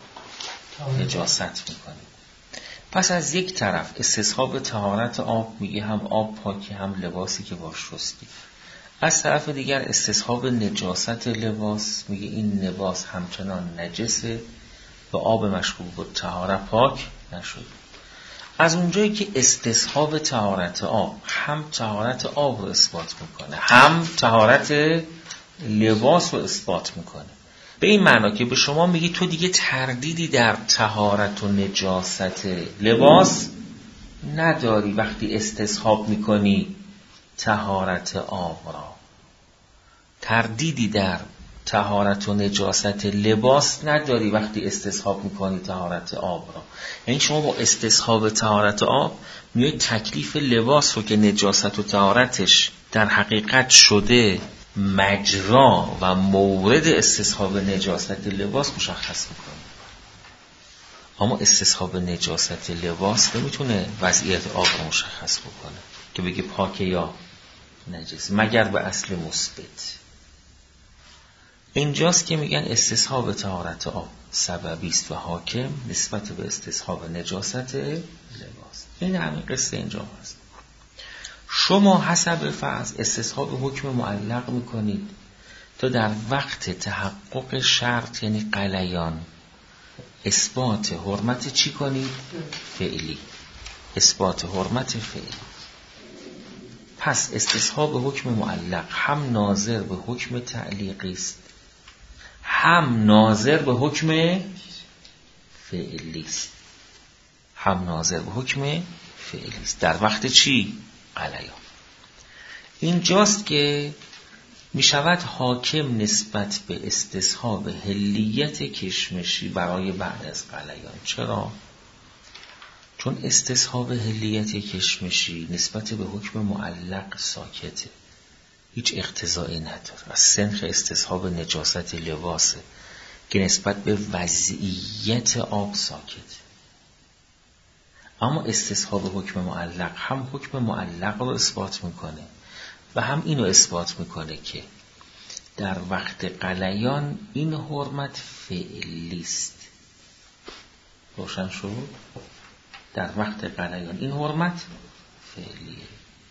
نجاست میکنیم. پس از یک طرف استصحاب طهارت آب میگه هم آب پاکی هم لباسی که باش شستی. از طرف دیگر استصحاب نجاست لباس میگه این لباس همچنان نجسه و آب مشکوک الطهاره پاک نشد. از اونجایی که استصحاب طهارت آب هم طهارت آب رو اثبات میکنه هم طهارت لباس رو اثبات میکنه، به این معنا که به شما میگی تو دیگه تردیدی در طهارت و نجاست لباس نداری وقتی استصحاب میکنی طهارت آب را، تردیدی در طهارت و نجاست لباس نداری وقتی استصحاب میکنی طهارت آب را. یعنی شما با استصحاب طهارت آب میای تکلیف لباس رو که نجاست و طهارتش در حقیقت شده مجرا و مورد استصحاب نجاست لباس مشخص میکنی. اما استصحاب نجاست لباس نمیتونه وضعیت آب رو مشخص بکنه که بگه پاکه یا نجس مگر به اصل مثبت. اینجاست که میگن استصحاب طهارت آب سببی است و حاکم نسبت به استصحاب نجاست لباس. این همین قصه اینجا هست. شما حسب فرض استصحاب حکم معلق میکنید تا در وقت تحقق شرط یعنی غلیان اثبات حرمت چی کنید؟ فعلی. اثبات حرمت فعلی. پس استصحاب حکم معلق هم ناظر به حکم تعلیقی است، هم ناظر به حکم فعلی است. هم ناظر به حکم فعلی است. در وقت چی؟ غلیان. اینجاست که می شود حاکم نسبت به استصحاب حلیت کشمشی برای بعد از غلیان. چرا؟ چون استصحاب حلیت کشمشی نسبت به حکم معلق ساکته، هیچ اقتضایی نداره. از سنخ استصحاب نجاست لباسه که نسبت به وضعیت آب ساکته. اما استصحاب حکم معلق هم حکم معلق رو اثبات میکنه و هم اینو اثبات میکنه که در وقت غلیان این حرمت فعلی است. روشن شد؟ در وقت غلیان این حرمت فعلیه.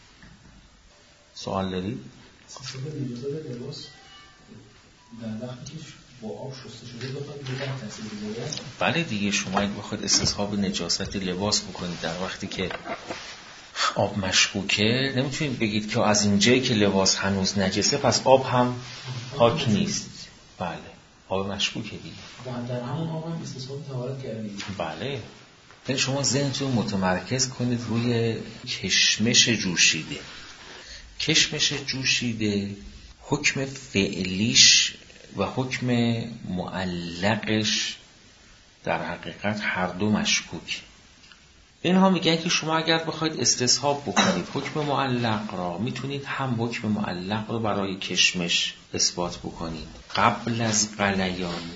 سوال دارید؟ استصحاب نجاست لباس در وقتی که با آب شسته شده بخواد بگم تاثیر بذاره؟ بله دیگه، شما اگه بخواید استصحاب نجاست لباس بکنید در وقتی که آب مشکوکه، نمیتونید بگید که از اینجایی که لباس هنوز نجسه پس آب هم پاک نیست. بله، آب مشکوکه دیگه. در همون آب هم استصحاب طهارت کردید. بله. یعنی شما ذهنتون متمرکز کنید روی کشمش جوشیده. کشمش جوشیده حکم فعلیش و حکم معلقش در حقیقت هر دو مشکوک. اینها میگن که شما اگر بخواید استصحاب بکنید حکم معلق را، میتونید هم حکم معلق رو برای کشمش اثبات بکنید قبل از غلیان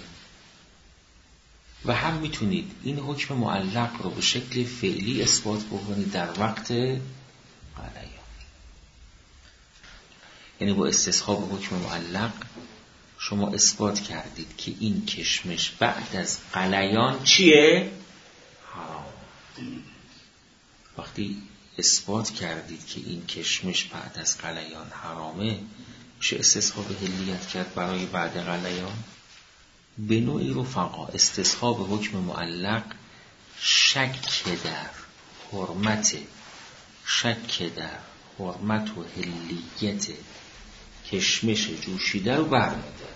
و هم میتونید این حکم معلق رو به شکل فعلی اثبات بکنید در وقت غلیان. یعنی با استصحاب حکم معلق شما اثبات کردید که این کشمش بعد از غلیان چیه؟ حرام. وقتی اثبات کردید که این کشمش بعد از غلیان حرامه، میشه استصحاب حلیت کرد برای بعد غلیان. به نوعی رفقا استصحاب حکم معلق شک در حرمت و حلیت کشمش جوشیده رو برمی‌داره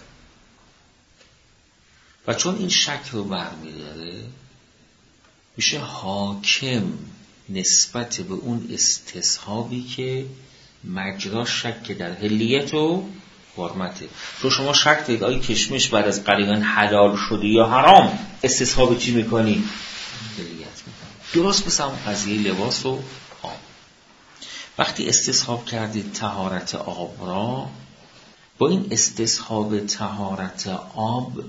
و چون این شک رو برمی‌داره میشه حاکم نسبت به اون استصحابی که مجرا شک در حلیت و حرمته. چون شما شک دارید آیا کشمش بعد از غلیان حلال شده یا حرام، استصحاب چی میکنی؟ حلیت میکنی. درست مثل همون قضیه لباس و آب. وقتی استصحاب کردید طهارت آب را، با این استصحاب طهارت آب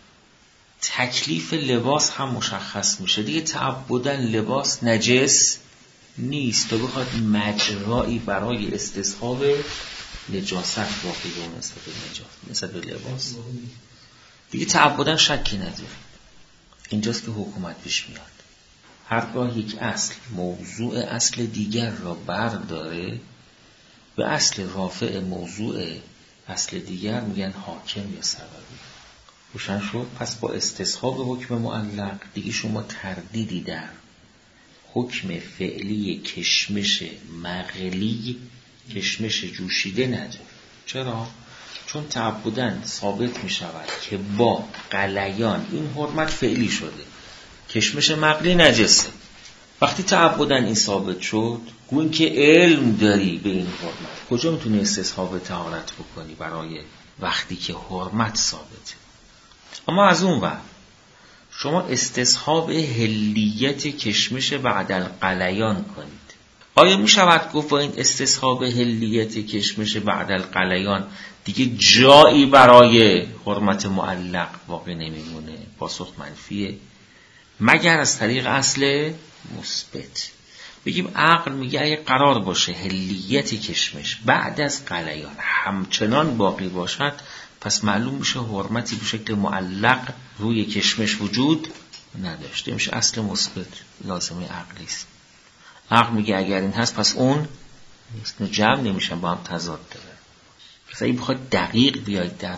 تکلیف لباس هم مشخص میشه دیگه. تعبداً لباس نجس نیست تا بخواد مجرایی برای استصحاب نجاست واقعی به نسبت به لباس دیگه تعبداً شکی نداره. اینجاست که حکومت پیش میاد. هرگاه یک اصل موضوع اصل دیگر را برداره، به اصل رافع موضوع اصل دیگر میگن حاکم یا سببی. روشن شد؟ پس با استصحاب حکم معلق دیگه شما تردیدی در حکم فعلی کشمش مغلی، کشمش جوشیده نداره. چرا؟ چون تعبداً ثابت می شود که با غلیان این حرمت فعلی شده، کشمش مغلی نجسه. وقتی تعبداً این ثابت شد، گوین که علم داری به این حرمت، کجا میتونی استصحاب طهارت بکنی برای وقتی که حرمت ثابته؟ اما از اون وقت شما استصحاب حلیت کشمش بعد الغلیان کنید. آیا می شود گفت با این استصحاب حلیت کشمش بعد الغلیان دیگه جایی برای حرمت معلق باقی نمیمونه؟ پاسخ منفیه، مگر از طریق اصل مثبت. بگیم عقل میگه اگه قرار باشه حلیت کشمش بعد از غلیان همچنان باقی باشد، پس معلوم میشه حرمتی به شکل معلق روی کشمش وجود نداشته، میشه اصل مثبت لازمه عقلی است. عقل میگه اگر این هست پس اون نیست، جمع نمیشن، با هم تضاد داره. پس اگه بخواد دقیق بیاید در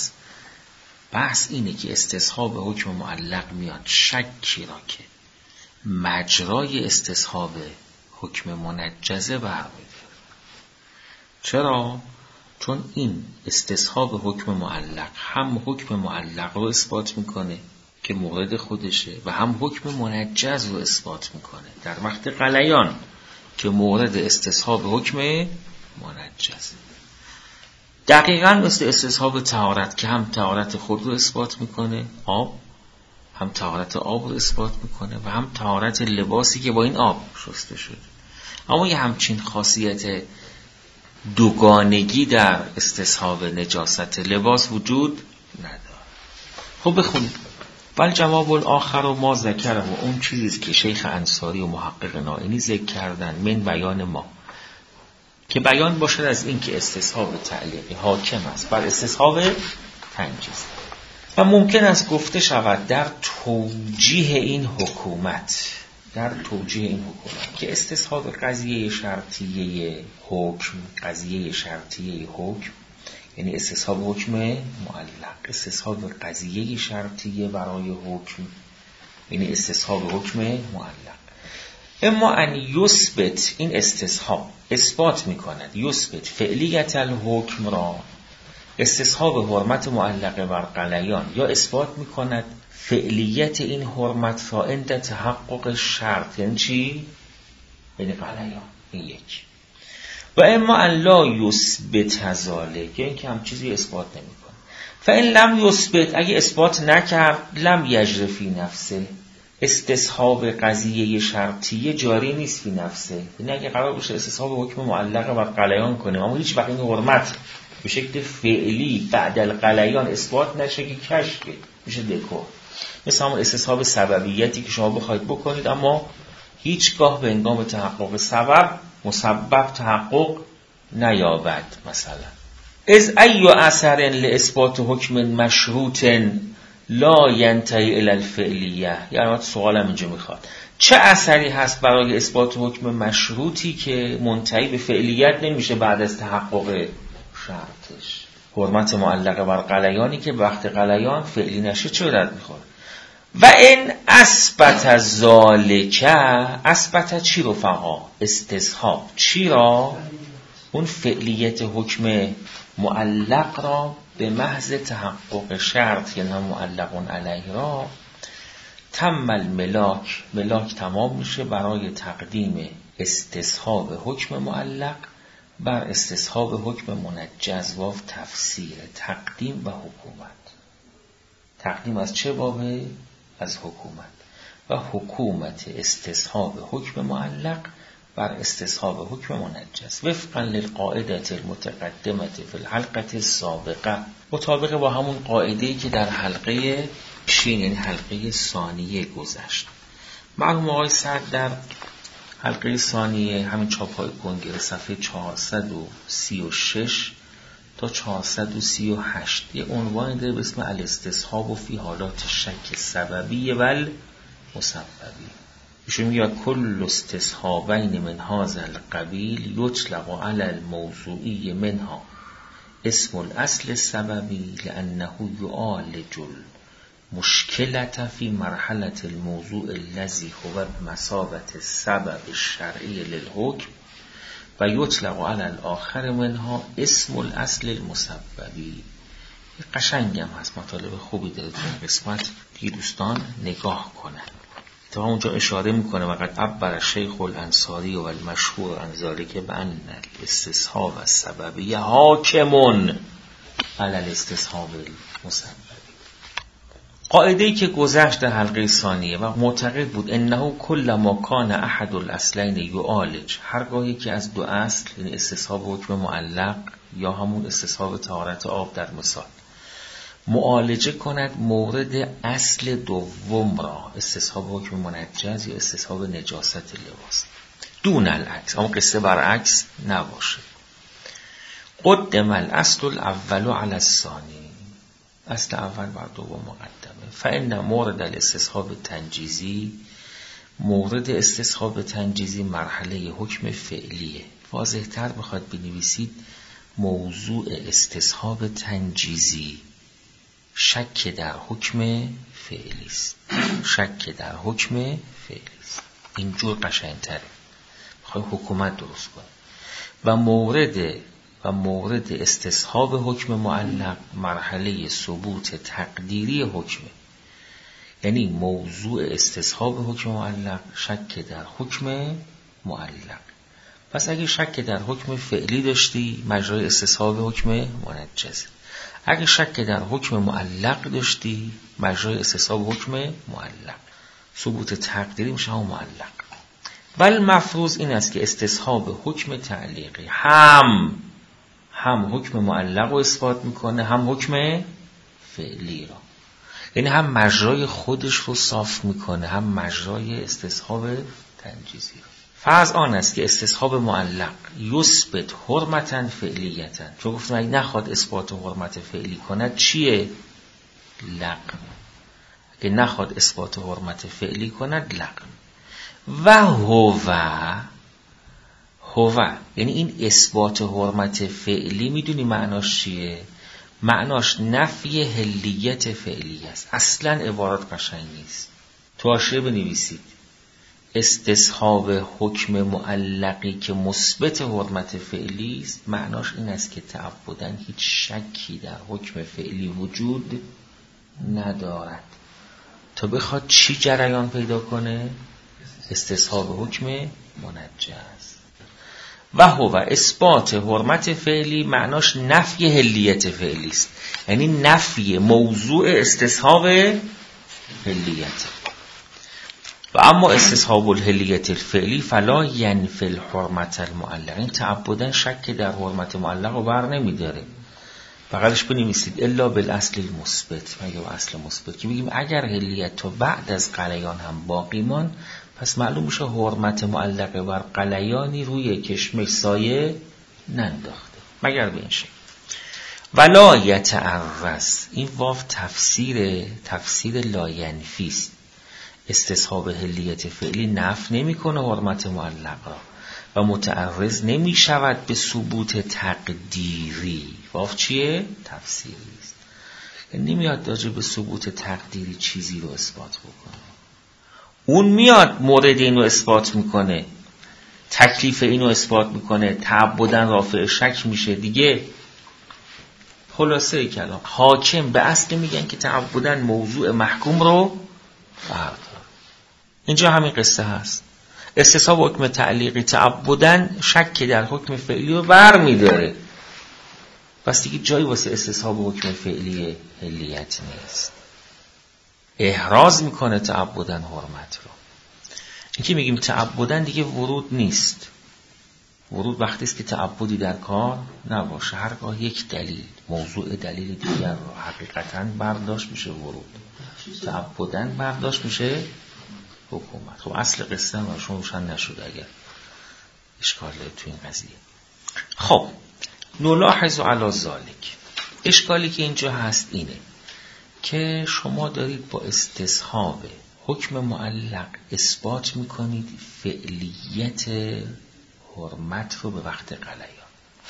بحث اینه که استصحاب حکم معلق میاد شکی را که مجرای استصحاب حکم منجزه برمی‌داره. چرا؟ چون این استصحاب حکم معلق هم حکم معلق رو اثبات میکنه که مورد خودشه و هم حکم منجز رو اثبات میکنه در وقت غلیان که مورد استصحاب حکم منجز. دقیقاً مثل استصحاب طهارت که هم طهارت خود رو اثبات میکنه آب، هم طهارت آب رو اثبات میکنه و هم طهارت لباسی که با این آب شسته شده. اما یه همچین خاصیت دوگانگی در استصحاب نجاست لباس وجود نداره. خب بخونید. بل جواب الاخر و ما ذکره و اون چیزی که شیخ انصاری و محقق نائینی ذکر کردن من بیان ما که بیان باشد از این که استصحاب تعلیقی حاکم است بر استصحاب تنجیز و ممکن است گفته شود در توجیه این حکومت که استصحاب قضیه شرطیه حکم یعنی استصحاب حکم معلق، استصحاب قضیه شرطیه برای حکم یعنی استصحاب حکم معلق. اما ان یثبت این استصحاب اثبات میکند یثبت فعلیت الحکم را استصحاب حرمت معلقه بر غلیان یا اثبات میکند فعلیت این حرمت را عند تحقق شرط یعنی چی؟ یعنی غلیان. این یک. و اما ان لا یثبت ذلک یعنی که هم چیزی اثبات نمیکنه. فان لم یثبت اگه اثبات نکرد لم یجری فی نفسه استصحاب قضیه شرطیه جاری نیست فی نفسه. یعنی اگه قرار باشه استصحاب حکم معلقه بر غلیان کنه اما هیچ وقت این حرمت به شکل فعلی بعد الغلیان اثبات نشه که کشف میشه دکور. مثل همون استصحاب سببیتی که شما بخواید بکنید اما هیچگاه به هنگام تحقق سبب مسبب تحقق نیابد. مثلا از ای اثر لاثبات حکم مشروط لا ینتهی الی الفعلیه. یعنی سوالم اینجا میخواد چه اثری هست برای اثبات حکم مشروطی که منتهی به فعلیت نمیشه بعد از تحقق شرطش؟ حرمت معلقه بر غلیانی که وقت غلیان فعلی نشه چه درد میخوره؟ و این اثبت ذالک اثبت چی رفقا؟ استصحاب چی را؟ اون فعلیت حکم معلق را به محض تحقق شرط یعنی هم معلقون علیه را تم الملاک تمام میشه برای تقدیم استصحاب حکم معلق بر استصحاب حکم منجز و تفسیر تقدیم و حکومت. تقدیم از چه بابه؟ از حکومت و حکومت استصحاب حکم معلق بر استصحاب حکم منجز وفقا للقاعده المتقدمه فی الحلقه السابقه مطابق با همون قاعده‌ای که در حلقه پیشین یعنی حلقه ثانیه گذشت. مرحوم آقای سعد در حلقه ثانیه همین چاپ‌های کنگره صفحه 436 تا 438 یه عنوان داره به اسم الاستصحاب فی حالات شک سببی و المسببی. ایشون میگه کل استصحابین من هذا القبیل یطلق علی الموضوعی منها اسم الاصل السببی لانه یعالج المشکلة فی مرحلة الموضوع الذي هو بمثابة السبب الشرعی للحکم و یطلق علی الاخر منها اسم الاصل المسببی. قشنگم هست، مطالب خوبی داره در این قسمت دیگه دوستان نگاه کنن. تا اونجا اشاره میکنه وقد عبر شیخ الانصاری و المشهور عن ذلك بان الاستصحاب السببی حاکمون علی الاستصحاب المسببی. قاعده‌ای که گذشت در حلقه ثانیه و معتقد بود انه کل ما کان احد الاصلین یعالج، هرگاهی که از دو اصل یعنی استصحاب حکم معلق یا همون استصحاب طهارت آب در مثال معالجه کند مورد اصل دوم را استصحاب حکم منجز یا استصحاب نجاست لباس دون العکس، اما قصه برعکس نباشه. قدم الاصل الاول علی الثانی، اصل اول بر دوم مقدمه. فإن مورد الاستصحاب تنجیزی، مورد استصحاب تنجیزی مرحله حکم فعلیه. واضح تر بخواد بنویسید موضوع استصحاب تنجیزی شک در حکم فعلی است. شک در حکم فعلی است. اینجور قشنگ‌تره. بخوای حکومت درست کنی. و مورد و مورد استصحاب حکم معلق مرحله ثبوت تقدیری حکمه. یعنی موضوع استصحاب حکم معلق شک در حکم معلق. پس اگه شک در حکم فعلی داشتی مجرای استصحاب حکم منجز. اگه شک در حکم معلق داشتی مجرای استصحاب حکم معلق. ثبوت تقدیری میشه هم معلق. بل مفروض این است که استصحاب حکم تعلیقی هم حکم معلق رو اثبات میکنه هم حکم فعلی رو. یعنی هم مجرای خودش رو صاف میکنه هم مجرای استصحاب تنجیزی رو. فرض آن است که استصحاب معلق یثبت حرمتا فعلیتا، چون گفتم اگه نخواد اثبات حرمت فعلی کند چیه؟ لغو. اگه نخواد اثبات حرمت فعلی کند لغو. و هو یعنی این اثبات حرمت فعلی میدونی معناش چیه؟ معناش نفی حلیت فعلی است. اصلا عبارات قشنگ نیست. تو حاشیه بنویسید استصحاب حکم معلقی که مثبت حرمت فعلی است معناش این است که تعبداً هیچ شکی در حکم فعلی وجود ندارد تا بخواد چی جریان پیدا کنه؟ استصحاب حکم منجز. و هو اثبات حرمت فعلی معناش نفی حلیت فعلی است، یعنی نفی موضوع استصحاب حلیت. و اما استصحاب الحلیت الفعلی فلا ینفی الحرمت المعلق، این تعبداً شک در حرمت معلق رو بر نمیداره. بغلش بنویسید الا بالاصل المثبت، مگه با اصل مثبت که بگیم اگر حلیت تو بعد از غلیان هم باقی مان پس معلوم میشه حرمت معلقه بر غلیانی روی کشمش سایه ننداخته، مگر به این شکل. ولا یتعرض، این واو تفسیر لا ینفی است. استصحاب حلیت فعلی نفی نمیکنه حرمت معلق را و متعرض نمی شود به ثبوت تقدیری. واو چیه؟ تفسیری است. نمیاد راجع به ثبوت تقدیری چیزی رو اثبات بکنه. اون میاد مورد اینو اثبات میکنه، تکلیف اینو اثبات میکنه، تعبداً رافع شک میشه دیگه. خلاصه کلام حاکم به اصل میگن که تعبداً موضوع محکوم رو بردار. اینجا همین قصه هست. استصحاب حکم تعلیقی تعبداً شک در حکم فعلی رو بر میداره، پس دیگه جایی واسه استصحاب حکم فعلی حلیت نیست، احراز میکنه تعبداً حرمت رو. این که میگیم تعبداً دیگه ورود نیست. ورود وقتی است که تعبدی در کار نباشه، هرگاه یک دلیل موضوع دلیل دیگر رو حقیقتاً برداشت میشه ورود، تعبداً برداشت میشه حکومت. خب اصل قصه هم براشون روشن نشد اگر اشکال تو این قضیه. خب نلاحظ علی ذالک، اشکالی که اینجا هست اینه که شما دارید با استصحاب حکم معلق اثبات میکنید فعلیت حرمت رو به وقت غلیان،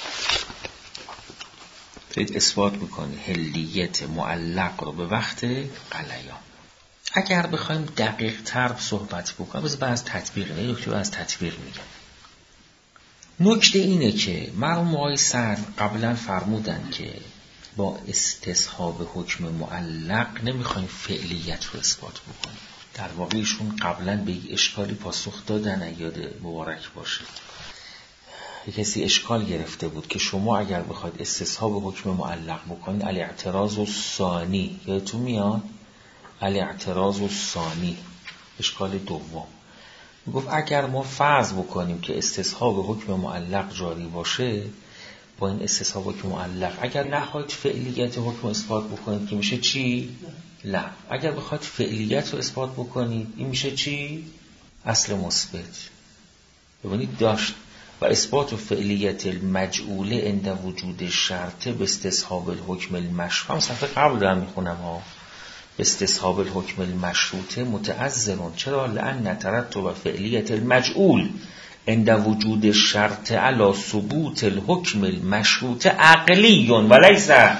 دارید اثبات میکنید حلیت معلق رو به وقت غلیان. اگر بخوایم دقیق تر صحبت بکنیم بذار از تطبیق نه، دکتر از تطبیق میگم. نکته اینه که مرحوم آقای سعد قبلا فرمودن که با استصحاب حکم معلق نمیخوایم فعلیت رو اثبات بکنیم. در واقع ایشون قبلا به یک اشکالی پاسخ دادن، اگه یاد مبارک باشه. کسی اشکال گرفته بود که شما اگر بخواید استصحاب حکم معلق بکنید الاعتراض الثانی، یادتون میاد؟ الاعتراض الثانی، اشکال دوم. میگفت اگر ما فرض بکنیم که استصحاب حکم معلق جاری باشه، با این استصحاب حکم معلق اگر نخواهید فعلیت حکم اثبات بکنید که میشه چی؟ لا. اگر بخواید فعلیت رو اثبات بکنید این میشه چی؟ اصل مثبت. ببینید داشت و اثبات و فعلیت المجعوله عند وجود شرطه به استصحاب الحکم المشروط. صفحه قبل دارم میخونم ها. استصحاب الحکم المشروطه متعذرون، چرا؟ لأن ترتب فعلیت المجعول عند وجود شرط علی ثبوت الحکم المشروطه عقلی و لیس شرعی.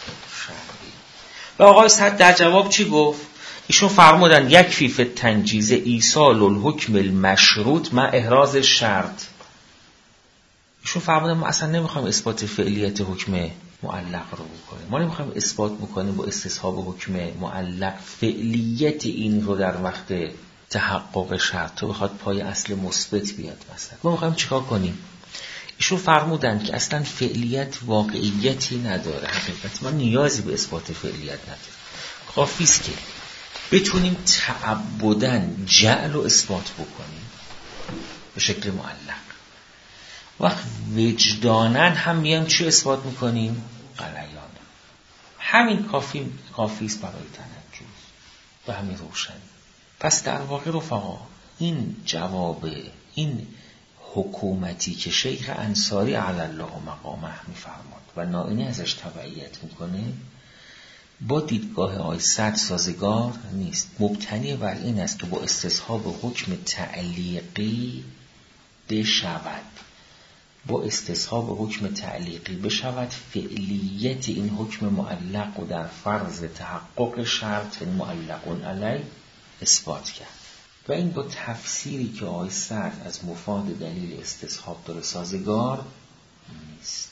و آقای سعد در جواب چی گفت؟ ایشون فرمودن یکفی فی التنجیز ایصال الحکم المشروط مع احراز شرط. ایشون فرمودن ما اصلا نمیخوایم اثبات فعلیت حکم معلق رو بکنیم، ما نمیخوایم اثبات بکنیم با استصحاب حکم معلق فعلیت این رو در وقت تحقق شرط تو بخواد پای اصل مثبت بیاد. مثلا ما میخوایم چیکار کنیم؟ ایشون فرمودن که اصلا فعلیت واقعیتی نداره، حقیقت ما نیازی به اثبات فعلیت نداره، کافی است که بتونیم تعبداً جعل و اثبات بکنیم به شکل معلق. وقت وجداناً هم میایم چی اثبات میکنیم؟ غلیان. همین کافی است برای تنجز و همین روشن. پس در واقع رفقا این جواب این حکومتی که شیخ انصاری علی الله مقامه میفرماد و نائینی ازش تبعیت میکنه با دیدگاه آقای سعد سازگار نیست. مبتنی بر این است که با استصحاب حکم تعلیقی بشود، با استصحاب حکم تعلیقی بشود فعلیت این حکم معلق و در فرض تحقق شرط معلق علی اثبات کرد. و این با تفسیری که آقای سعد از مفاد دلیل استصحاب داره سازگار نیست.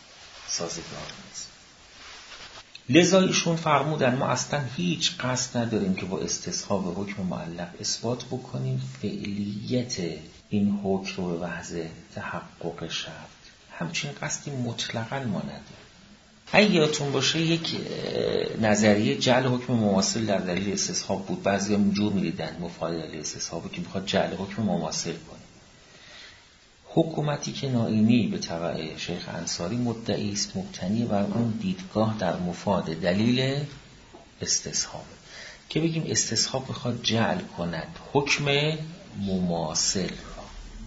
لذا ایشون فرمودن ما اصلا هیچ قصد نداریم که با استصحاب حکم معلق اثبات بکنیم فعلیت این حکم رو به وحض تحقق شرط. همچین قصدی مطلقاً ما نداریم. اگه یادتون باشه یک نظریه جعل حکم مماثل در دلیل استصحاب بود، بعضی هم اینجور می‌دیدن مفاد دلیل استصحاب که میخواد جعل حکم مماثل کنه. حکومتی که نائینی به تبع شیخ انصاری مدعی است مبتنی بر اون دیدگاه در مفاد دلیل استصحاب که بگیم استصحاب بخواد جعل کند حکم مماثل را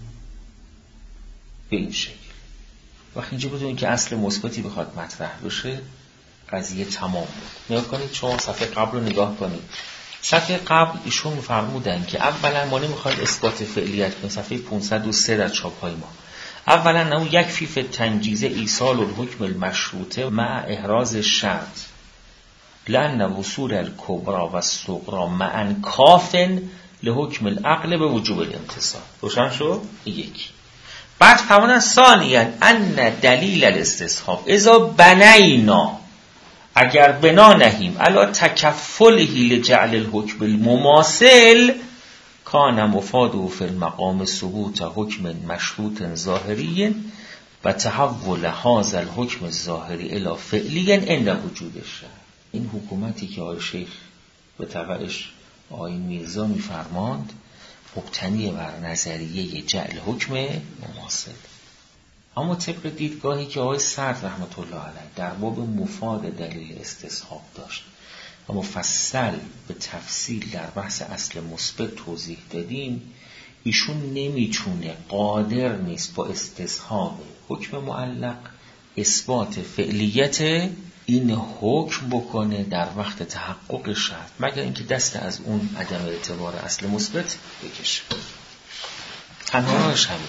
به این شکل. وقتی اینجا بدونید که اصل مثبتی بخواد مطرح بشه قضیه تمام بود. نگاه کنید، شما صفحه قبل رو نگاه کنید. صفحه قبل ایشون فرمودن که اولا ما نمیخواید اثبات فعلیت کنیم، صفحه 503 در چاپ‌های ما. اولا نو یکفی فی تنجیز ایصال الحکم المشروطه مع احراز شرط لأن وصول الکبرى و الصغرى معا کاف لحکم العقل به وجوب الامتصال. روشن شد؟ یکی. بعد فرمودن ثانیاً ان دلیل الاستصحاب اذا بنینا، اگر بنا نهیم علا تکفله لجعل الحکم المماثل کان مفاده فی المقام ثبوت حکم مشروط ظاهری و تحول هذا الحکم الظاهری الی فعلی عند وجودش. این حکومتی که آقای شیخ به تبعش آقای میرزا میفرماند مبتنی بر نظریه جعل حکم مماثل. اما طبق دیدگاهی که آقای سعد رحمت الله علیه در باب مفاد دلیل استصحاب داشت و مفصل به تفصیل در بحث اصل مثبت توضیح دادیم، ایشون نمیتونه، قادر نیست با استصحاب حکم معلق اثبات فعلیت این حکم بکنه در وقت تحقق شرط، مگر اینکه دست از اون عدم اعتبار اصل مثبت بکشه. تنها راهش همین.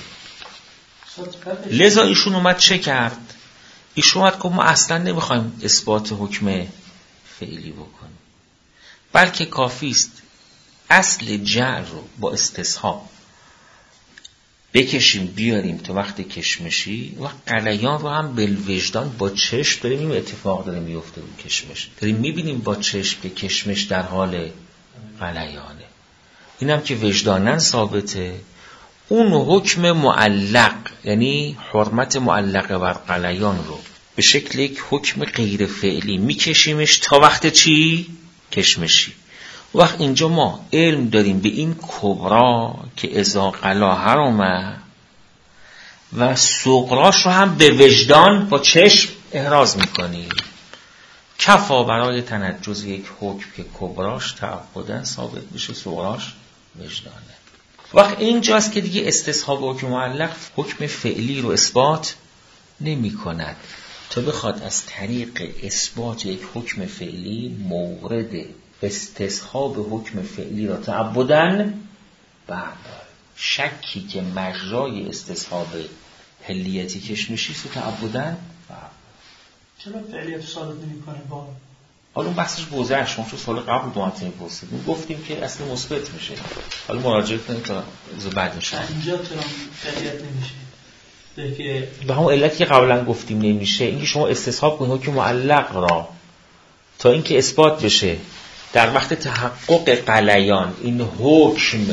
لذا ایشون اومد چه کرد؟ ایشون اومد که ما اصلا نمیخوایم اثبات حکم فعلی بکنیم، بلکه کافی است اصل جعل رو با استصحاب بکشیم بیاریم تو وقت کشمشی و غلیان رو هم بالوجدان با چشم داریم این اتفاق داره میفته رو کشمش، داریم میبینیم با چشم که کشمش در حال غلیانه. این هم که وجدانن ثابته. اون حکم معلق یعنی حرمت معلق بر غلیان رو به شکل یک حکم غیر فعلی میکشیمش تا وقت چی؟ کشمشی. وقت اینجا ما علم داریم به این کبرا که اذا قلا حرمه و صغراش رو هم به وجدان با چشم احراز میکنیم. کفا برای تنجز یک حکم که کبراش تعبداً ثابت بشه، صغراش وجدانه. وقت اینجاست که دیگه استصحاب حکم معلق حکم فعلی رو اثبات نمی کند تا بخواد از طریق اثبات یک حکم فعلی مورد استصحاب حکم فعلی را تعبداً بردار. شکی که مجرای استصحاب حلیتی کشمشیست رو تعبداً بردار. چرا فعلیت ثابت نمی‌کنه با حالا اون بحثش گذشت، ما تو سال قبل دو مرتبه پرسیدیم گفتیم که اصل مثبت میشه. حالا مراجعه کنید تا بعد میشه. اینجا چرا فعلیت نمیشه؟ به همون علتی که قبلا گفتیم نمیشه اینکه شما استصحاب کنید حکم معلق را تا اینکه اثبات بشه در وقت تحقق غلیان این حکم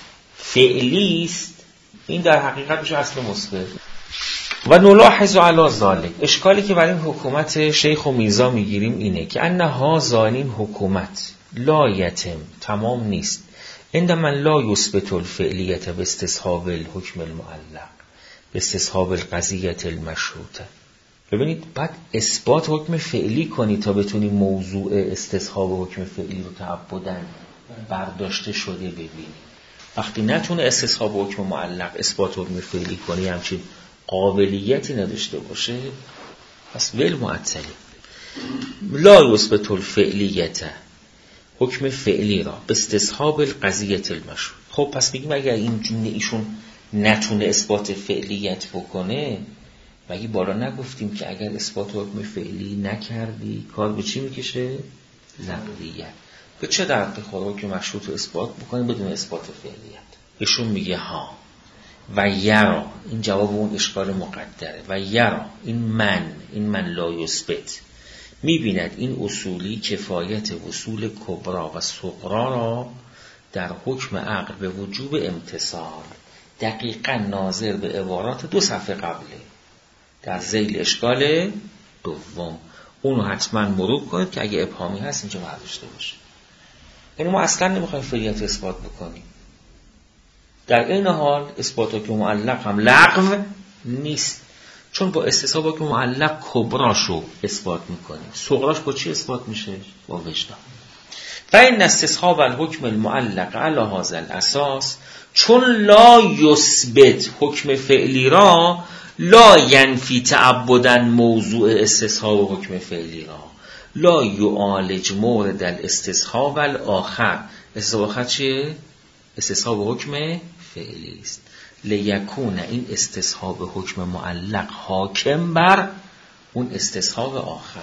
فعلی است، این در حقیقت میشه اصل مثبت. و نلاحظ علی ذلک، اشکالی که برای این حکومت شیخ و میرزا میگیریم اینه که ان هذا این حکومت لا یتم، تمام نیست، عندما لا یثبت الفعلیت باستصحاب الحکم المعلق باستصحاب القضیه المشروطه. ببینید بعد اثبات حکم فعلی کنی تا بتونی موضوع استصحاب حکم فعلی رو تعبداً برداشته شده ببینی. وقتی نتونه استصحاب حکم معلق اثبات حکم فعلی کنی، همچین قابلیتی نداشته باشه، پس ول معطلی. لا یثبت الفعلیت، حکم فعلی را به استصحاب القضیه المشروط. خب پس میگیم اگر این جمله ایشون نتونه اثبات فعلیت بکنه، مگه بالا نگفتیم که اگر اثبات حکم فعلی نکردی کار به چی میکشه؟ لغویت. به چه درد میخوره حکم مشروط رو اثبات بکنیم بدون اثبات فعلیت؟ ایشون میگه ها و یرا، این جواب اون اشکال مقدره، و یرا این من لا یثبت میبیند این اصولی کفایت اصول کبرا و صغرا را در حکم عقل به وجوب امتصال دقیقاً ناظر به عبارات 2 صفحه قبله در ذیل اشکال دوم. اونو حتما مرور کنید که اگه ابهامی هست اینجا برداشته باشه. یعنی ما اصلا نمیخوایم فعلیت اثبات بکنیم، در این حال اثبات حکم معلق هم لغو نیست، چون با استصحاب حکم معلق کبراشو اثبات میکنیم، صغراش با چی اثبات میشه؟ با وجدان. و این استصحاب الحکم المعلق علی هذا الاساس، چون لا یثبت حکم فعلی را لا ینفی تعبداً موضوع استصحاب حکم فعلی را، لا یعالج مورد الاستصحاب الاخر. استصحاب آخر چیه؟ استصحاب حکم فعلی است. لیکون این استصحاب حکم معلق حاکم بر اون استصحاب آخر.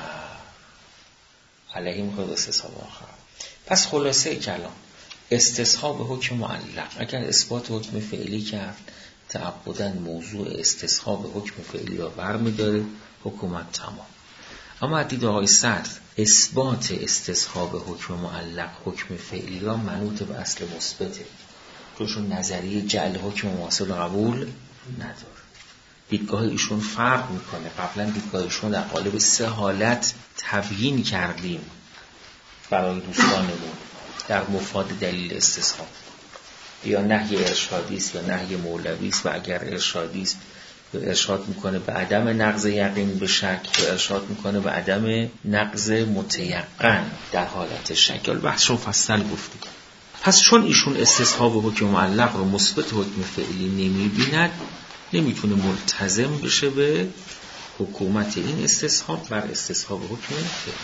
علیه میخواد استصحاب آخر. پس خلاصه کلام، استصحاب حکم معلق اگر اثبات حکم فعلی کرد تعبداً موضوع استصحاب حکم فعلی را برمی‌داره، حکومت تمام. اما دید آقای صدر اثبات استصحاب حکم معلق حکم فعلی را منوط به اصل مثبته، چون نظریه جعل حکم مواصل قبول نداره. دیدگاه ایشون فرق میکنه. قبلا دیدگاه ایشون در قالب 3 حالت تبیین کردیم برای دوستانمون در مفاد دلیل استصحاب. یا نهی ارشادی است یا نهی مولوی است، و اگر ارشادی است ارشاد میکنه به عدم نقض یقین به شک، و ارشاد میکنه به عدم نقض متیقن در حالت شک. بحث رو فصل گفتیم. پس چون ایشون استصحاب حکم معلق رو مثبت حکم فعلی نمیبیند، نمیتونه ملتزم بشه به حکومت این استصحاب بر استصحاب حکم فعلی.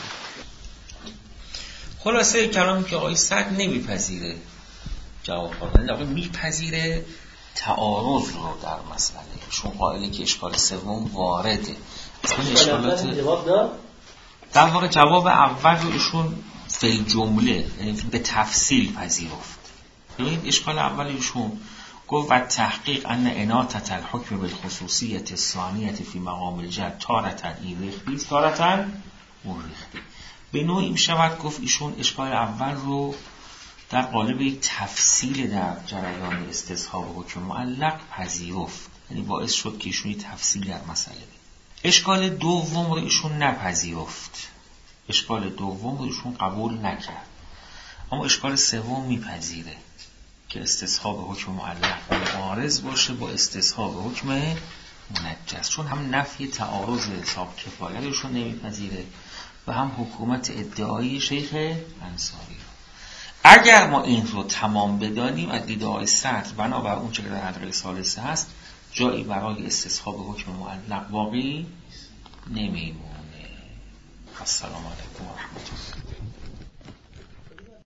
خلاصه کلامی که آقای سعد نمیپذیره جواب خواهد، آقای میپذیره تعارض رو در مسئله، چون قائله که اشکال سوم وارده. این اشکالات در واقع جواب اول رو ایشون فی جمله یعنی به تفصیل پذیرفت. ببینید اشکال اول ایشون گفت و تحقیق ان اناطة الحکم بالخصوصیة الثانیة فی مقام الجد تارة ایرختی تارة مرختی. به نوعی میشود گفت ایشون اشکال اول رو در قالب یک تفصیل در جریان استصحاب حکم معلق پذیرفت، یعنی باعث شد که ایشون تفصیل در مسئله بید. اشکال دوم رو ایشون نپذیرفت، اشکال دوم رو ایشون قبول نکرد. اما اشکال سوم میپذیره که استصحاب حکم معلق معارض باشه با استصحاب حکم منجز، چون هم نفی تعارض حساب کفایت ایشون نمیپذیره و هم حکومت ادعایی شیخ انصاری. اگر ما این رو تمام بدانیم از دید آقای صدر بنابر اون چه که در حلقه ثالثه هست جایی برای استصحاب حکم معلق باقی نمیمونه. السلام علیکم.